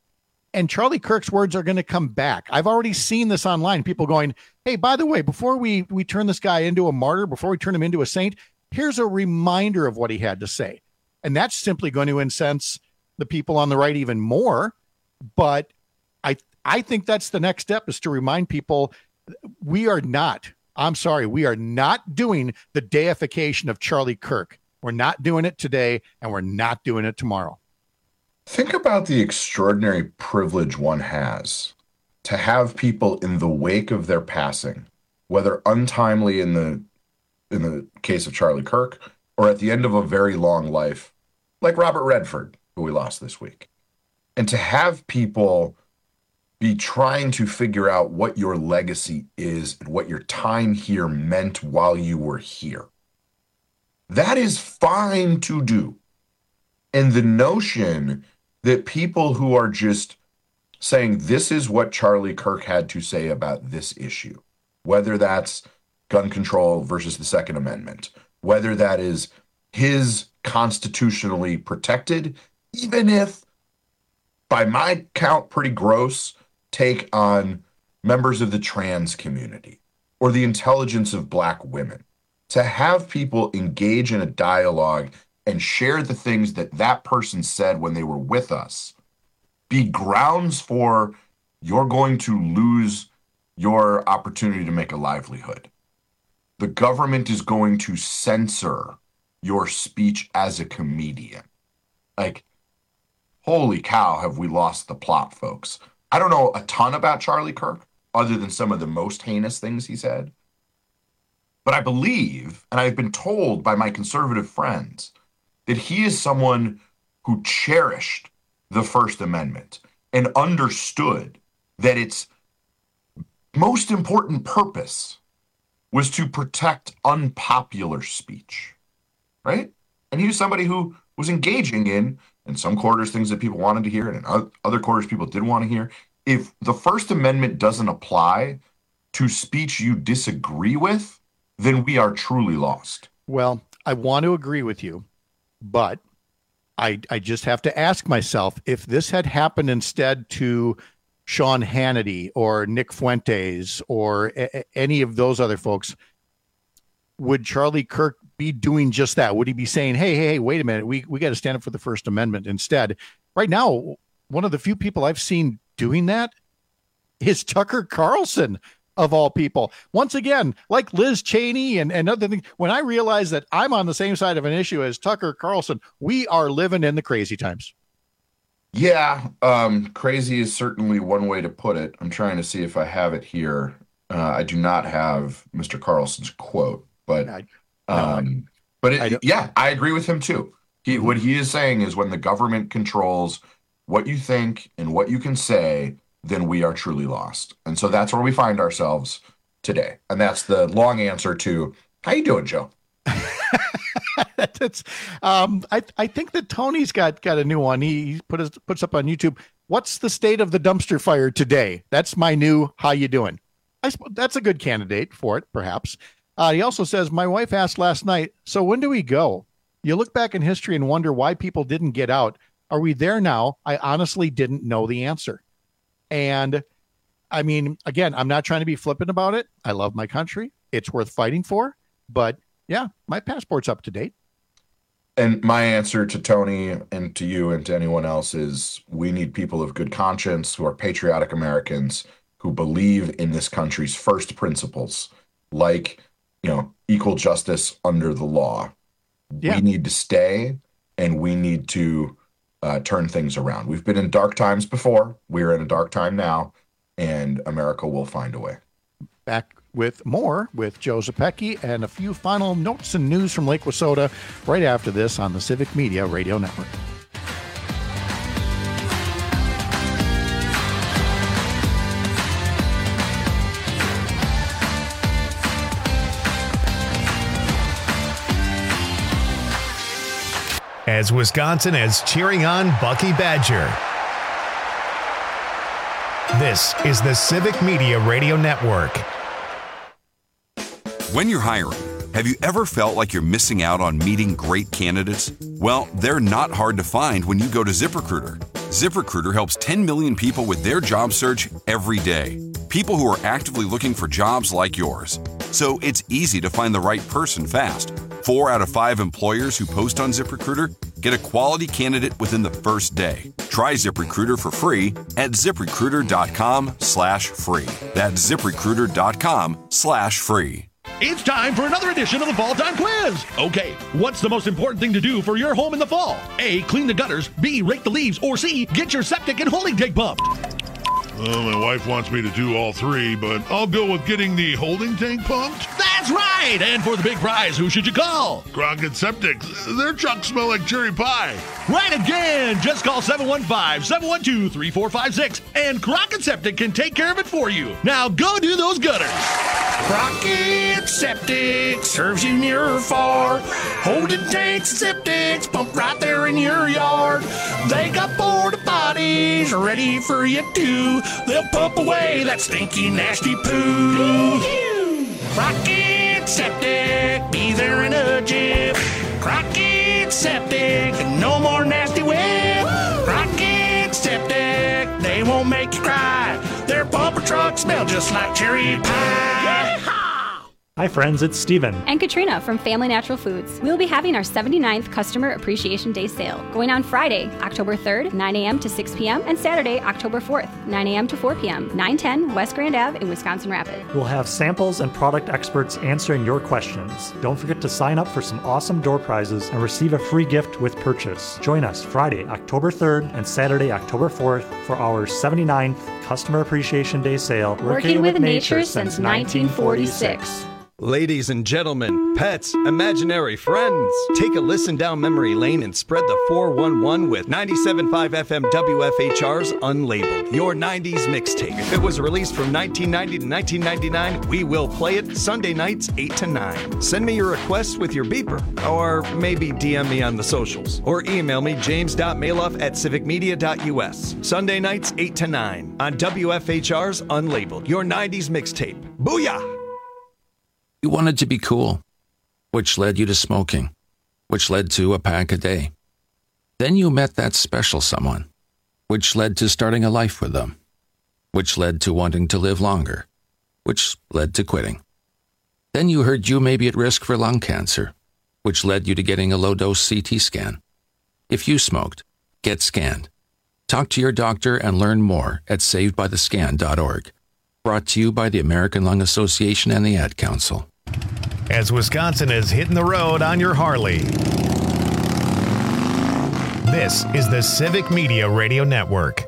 And Charlie Kirk's words are going to come back. I've already seen this online. People going, hey, by the way, before we, we turn this guy into a martyr, before we turn him into a saint, here's a reminder of what he had to say. And that's simply going to incense the people on the right even more. But I I think that's the next step, is to remind people we are not, I'm sorry, we are not doing the deification of Charlie Kirk. We're not doing it today, and we're not doing it tomorrow. Think about the extraordinary privilege one has to have people in the wake of their passing, whether untimely in the in the case of Charlie Kirk or at the end of a very long life, like Robert Redford, who we lost this week. And to have people be trying to figure out what your legacy is and what your time here meant while you were here. That is fine to do. And the notion that people who are just saying this is what Charlie Kirk had to say about this issue, whether that's gun control versus the Second Amendment, whether that is his constitutionally protected, even if, by my count, pretty gross take on members of the trans community or the intelligence of Black women, to have people engage in a dialogue and share the things that that person said when they were with us, be grounds for you're going to lose your opportunity to make a livelihood. The government is going to censor your speech as a comedian. Like, holy cow, have we lost the plot, folks. I don't know a ton about Charlie Kirk, other than some of the most heinous things he said. But I believe, and I've been told by my conservative friends, that he is someone who cherished the First Amendment and understood that its most important purpose was to protect unpopular speech, right? And he was somebody who was engaging in, in some quarters, things that people wanted to hear, and in other quarters, people didn't want to hear. If the First Amendment doesn't apply to speech you disagree with, then we are truly lost. Well, I want to agree with you, but I I just have to ask myself, if this had happened instead to Sean Hannity or Nick Fuentes or a- any of those other folks, would Charlie Kirk be doing just that? Would he be saying, hey, hey, hey, wait a minute, we, we got to stand up for the First Amendment instead? Right now, one of the few people I've seen doing that is Tucker Carlson, of all people. Once again, like Liz Cheney and, and other things, when I realize that I'm on the same side of an issue as Tucker Carlson, we are living in the crazy times. Yeah, um, crazy is certainly one way to put it. I'm trying to see if I have it here. Uh, I do not have Mister Carlson's quote, but I, um, but it, I yeah, I agree with him too. He what he is saying is when the government controls what you think and what you can say, then we are truly lost. And so that's where we find ourselves today. And that's the long answer to, how you doing, Joe? That's, um, I, I think that Tony's got, got a new one. He, he put his, puts up on YouTube. What's the state of the dumpster fire today? That's my new, how you doing? I suppose that's a good candidate for it, perhaps. Uh, he also says, my wife asked last night, so when do we go? You look back in history and wonder why people didn't get out. Are we there now? I honestly didn't know the answer. And I mean, again, I'm not trying to be flippant about it. I love my country. It's worth fighting for. But yeah, my passport's up to date. And my answer to Tony and to you and to anyone else is we need people of good conscience who are patriotic Americans who believe in this country's first principles, like, you know, equal justice under the law. Yeah. We need to stay and we need to Uh, turn things around. We've been in dark times before. We're in a dark time now, and America will find a way. Back with more with Joe Zepecki and a few final notes and news from Lake Wissota right after this on the Civic Media Radio Network. As Wisconsin is cheering on Bucky Badger. This is the Civic Media Radio Network. When you're hiring, have you ever felt like you're missing out on meeting great candidates? Well, they're not hard to find when you go to ZipRecruiter. ZipRecruiter helps ten million people with their job search every day. People who are actively looking for jobs like yours. So it's easy to find the right person fast. Four out of five employers who post on ZipRecruiter get a quality candidate within the first day. Try ZipRecruiter for free at ZipRecruiter.com slash free. That's ZipRecruiter.com slash free. It's time for another edition of the Fall Time Quiz. Okay, what's the most important thing to do for your home in the fall? A, clean the gutters. B, rake the leaves. Or C, get your septic and holding tank pumped. Well, my wife wants me to do all three, but I'll go with getting the holding tank pumped. That's right! And for the big prize, who should you call? Crockett Septic. Their trucks smell like cherry pie. Right again! Just call seven one five, seven one two, three four five six, and Crockett Septic can take care of it for you. Now go do those gutters. Crockett Septic serves you near or far. Holding tanks and septics pump right there in your yard. They got porta potties ready for you too. They'll pump away that stinky, nasty poo. Crockett Septic, be there in a jiff. Crockett Septic, no more nasty whip. Crockett Septic, they won't make you cry. Their pumper trucks smell just like cherry pie. Hi friends, it's Steven. And Katrina from Family Natural Foods. We'll be having our seventy-ninth Customer Appreciation Day sale going on Friday, October third, nine a.m. to six p.m. and Saturday, October fourth, nine a.m. to four p.m. nine ten West Grand Ave in Wisconsin Rapids. We'll have samples and product experts answering your questions. Don't forget to sign up for some awesome door prizes and receive a free gift with purchase. Join us Friday, October third and Saturday, October fourth for our seventy-ninth Customer Appreciation Day sale. Working, Working with, with nature, nature since nineteen forty-six. Ladies and gentlemen, pets, imaginary friends, take a listen down memory lane and spread the four one one with ninety-seven point five F M W F H R's Unlabeled, your nineties mixtape. If it was released from nineteen ninety to nineteen ninety-nine, we will play it Sunday nights eight to nine. Send me your requests with your beeper, or maybe D M me on the socials, or email me james dot maloff at civic media dot u s. Sunday nights eight to nine on W F H R's Unlabeled, your nineties mixtape. Booyah! You wanted to be cool, which led you to smoking, which led to a pack a day. Then you met that special someone, which led to starting a life with them, which led to wanting to live longer, which led to quitting. Then you heard you may be at risk for lung cancer, which led you to getting a low-dose C T scan. If you smoked, get scanned. Talk to your doctor and learn more at saved by the scan dot org. Brought to you by the American Lung Association and the Ad Council. As Wisconsin is hitting the road on your Harley, this is the Civic Media Radio Network.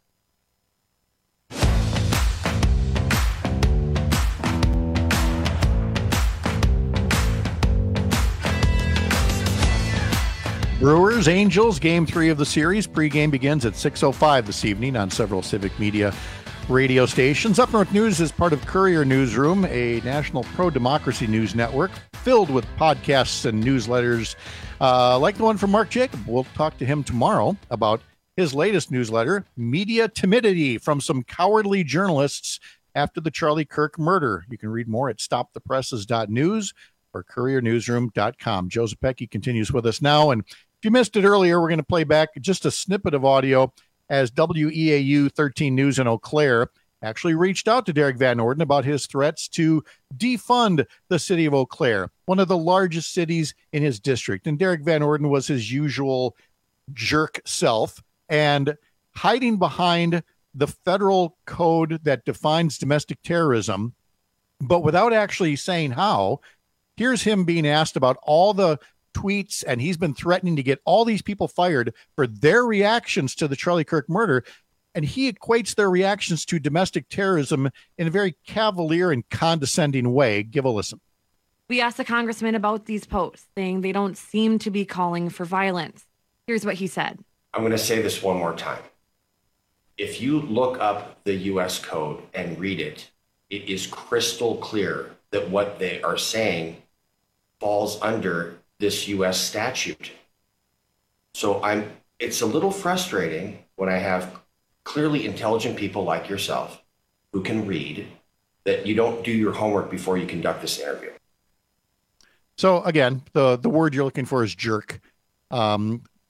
Brewers, Angels, game three of the series. Pre-game begins at six oh five this evening on several Civic Media radio stations. Up North News is part of Courier Newsroom, a national pro-democracy news network filled with podcasts and newsletters uh, like the one from Mark Jacob. We'll talk to him tomorrow about his latest newsletter, Media Timidity, from some cowardly journalists after the Charlie Kirk murder. You can read more at stop the presses dot news or courier newsroom dot com. Joe Zepecki continues with us now. And if you missed it earlier, we're going to play back just a snippet of audio as W E A U thirteen News in Eau Claire actually reached out to Derek Van Orden about his threats to defund the city of Eau Claire, one of the largest cities in his district. And Derek Van Orden was his usual jerk self and hiding behind the federal code that defines domestic terrorism, but without actually saying how. Here's him being asked about all the tweets, and he's been threatening to get all these people fired for their reactions to the Charlie Kirk murder. And he equates their reactions to domestic terrorism in a very cavalier and condescending way. Give a listen. We asked the congressman about these posts, saying they don't seem to be calling for violence. Here's what he said. I'm going to say this one more time. If you look up the U S code and read it, it is crystal clear that what they are saying falls under this U S statute. So I'm, it's a little frustrating when I have clearly intelligent people like yourself who can read that you don't do your homework before you conduct this interview. So again, the, the word you're looking for is jerk. Um,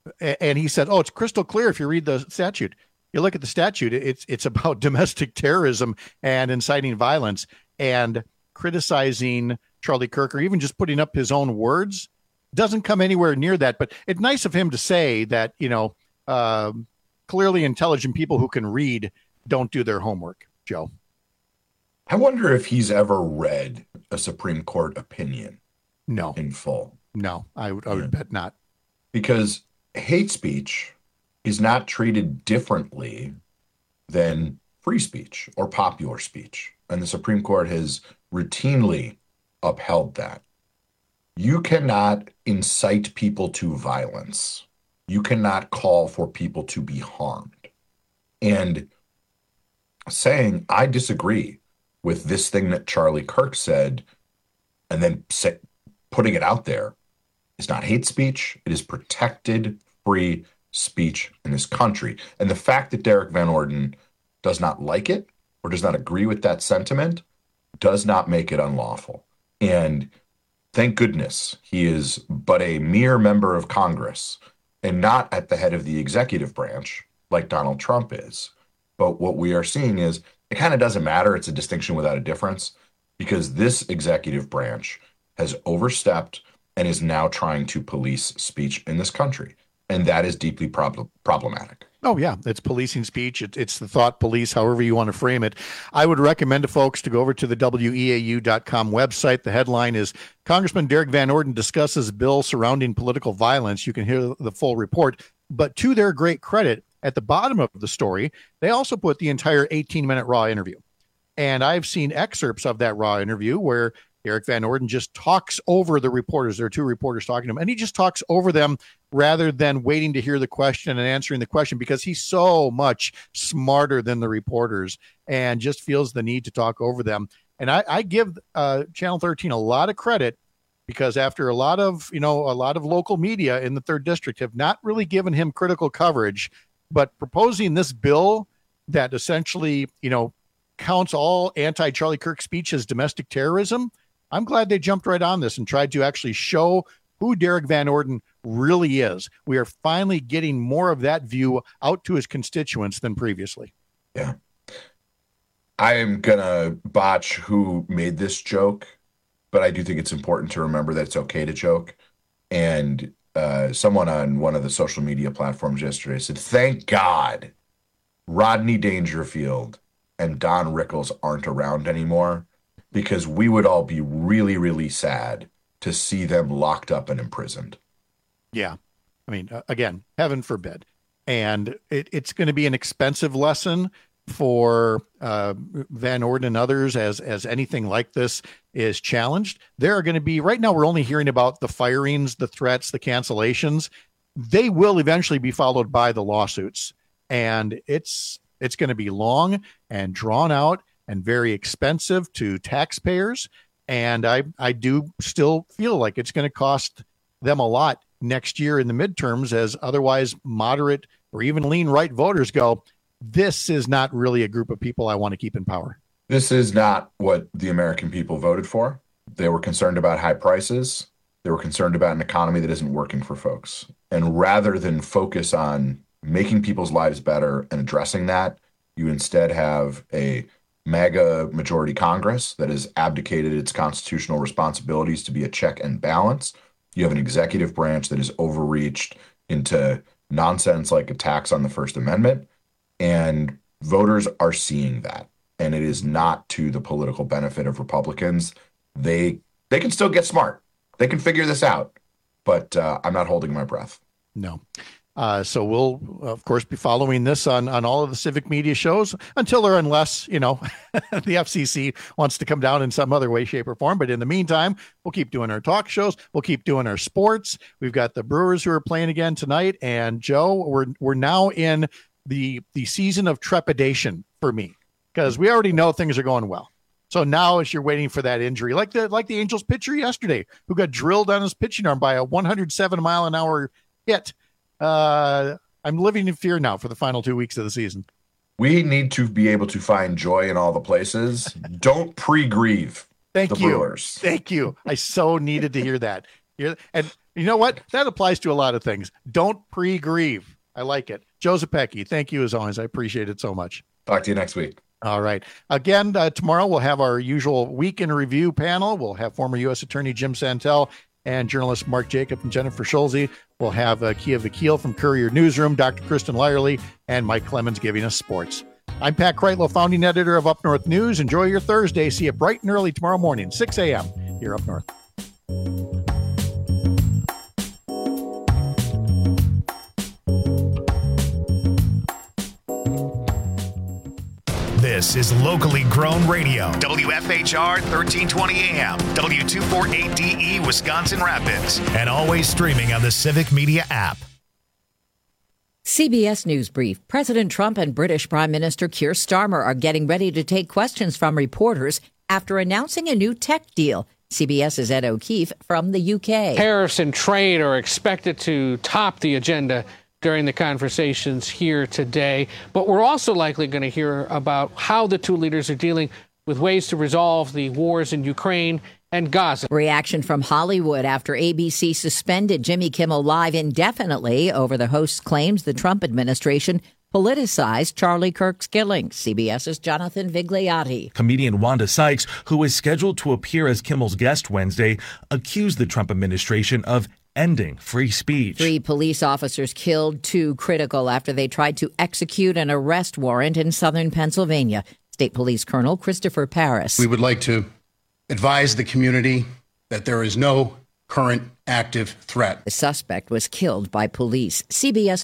and he said, oh, it's crystal clear if you read the statute. You look at the statute, it's it's about domestic terrorism and inciting violence, and criticizing Charlie Kirk or even just putting up his own words doesn't come anywhere near that. But it's nice of him to say that, you know, uh, clearly intelligent people who can read don't do their homework, Joe. I wonder if he's ever read a Supreme Court opinion. No. In full. No, I would, I would bet not. Because hate speech is not treated differently than free speech or popular speech. And the Supreme Court has routinely upheld that. You cannot incite people to violence. You cannot call for people to be harmed. And saying, I disagree with this thing that Charlie Kirk said, and then say, putting it out there, is not hate speech. It is protected free speech in this country. And the fact that Derek Van Orden does not like it or does not agree with that sentiment does not make it unlawful. And thank goodness he is but a mere member of Congress and not at the head of the executive branch like Donald Trump is. But what we are seeing is it kind of doesn't matter. It's a distinction without a difference, because this executive branch has overstepped and is now trying to police speech in this country. And that is deeply prob- problematic. Oh, yeah. It's policing speech. It, it's the thought police, however you want to frame it. I would recommend to folks to go over to the W E A U dot com website. The headline is Congressman Derek Van Orden discusses bill surrounding political violence. You can hear the full report. But to their great credit, at the bottom of the story, they also put the entire eighteen-minute raw interview. And I've seen excerpts of that raw interview where Derek Van Orden just talks over the reporters. There are two reporters talking to him, and he just talks over them rather than waiting to hear the question and answering the question, because he's so much smarter than the reporters and just feels the need to talk over them. And I, I give uh, Channel thirteen a lot of credit, because after a lot of, you know, a lot of local media in the third district have not really given him critical coverage, but proposing this bill that essentially, you know, counts all anti-Charlie Kirk speech as domestic terrorism, I'm glad they jumped right on this and tried to actually show who Derek Van Orden really is. We are finally getting more of that view out to his constituents than previously. Yeah. I am going to botch who made this joke, but I do think it's important to remember that it's okay to joke. And uh, someone on one of the social media platforms yesterday said, thank God Rodney Dangerfield and Don Rickles aren't around anymore, because we would all be really, really sad to see them locked up and imprisoned. Yeah. I mean, uh, again, heaven forbid. And it, it's going to be an expensive lesson for uh, Van Orden and others as, as anything like this is challenged. There are going to be, right now, we're only hearing about the firings, the threats, the cancellations. They will eventually be followed by the lawsuits. And it's it's going to be long and drawn out and very expensive to taxpayers. And I, I do still feel like it's going to cost them a lot next year in the midterms, as otherwise moderate or even lean right voters go, this is not really a group of people I want to keep in power. This is not what the American people voted for. They were concerned about high prices. They were concerned about an economy that isn't working for folks. And rather than focus on making people's lives better and addressing that, you instead have a MAGA majority Congress that has abdicated its constitutional responsibilities to be a check and balance. You have an executive branch that has overreached into nonsense like attacks on the First Amendment. And voters are seeing that. And it is not to the political benefit of Republicans. They they can still get smart. They can figure this out. But uh, I'm not holding my breath. No. Uh, so we'll, of course, be following this on, on all of the civic media shows until or unless, you know, the F C C wants to come down in some other way, shape, or form. But in the meantime, we'll keep doing our talk shows. We'll keep doing our sports. We've got the Brewers who are playing again tonight. And Joe, we're we're now in the the season of trepidation for me, because we already know things are going well. So now, as you're waiting for that injury, like the like the Angels pitcher yesterday, who got drilled on his pitching arm by a one hundred seven mile an hour hit. Uh, I'm living in fear now for the final two weeks of the season. We need to be able to find joy in all the places. Don't pre-grieve Thank the you. Brewers. Thank you. I so needed to hear that. And You know what? That applies to a lot of things. Don't pre-grieve. I like it. Joe Zepecki, thank you as always. I appreciate it so much. Talk to you next week. All right. Again, uh, tomorrow we'll have our usual week in review panel. We'll have former U S Attorney Jim Santel and journalists Mark Jacob and Jennifer Schulze. We'll have uh, Kia Vakil from Courier Newsroom, Doctor Kristen Lyerly, and Mike Clemens giving us sports. I'm Pat Kreitlow, founding editor of Up North News. Enjoy your Thursday. See you bright and early tomorrow morning, six a.m. here up north. This is locally grown radio. W F H R thirteen twenty A M, W two forty-eight D E, Wisconsin Rapids, and always streaming on the Civic Media app. C B S News Brief. President Trump and British Prime Minister Keir Starmer are getting ready to take questions from reporters after announcing a new tech deal. CBS's Ed O'Keefe from the U K. Tariffs and trade are expected to top the agenda during the conversations here today. But we're also likely going to hear about how the two leaders are dealing with ways to resolve the wars in Ukraine and Gaza. Reaction from Hollywood after A B C suspended Jimmy Kimmel Live indefinitely over the host's claims the Trump administration politicized Charlie Kirk's killing. CBS's Jonathan Vigliotti. Comedian Wanda Sykes, who is scheduled to appear as Kimmel's guest Wednesday, accused the Trump administration of ending free speech. Three police officers killed, two critical after they tried to execute an arrest warrant in southern Pennsylvania. State Police Colonel Christopher Paris. We would like to advise the community that there is no current active threat. The suspect was killed by police. C B S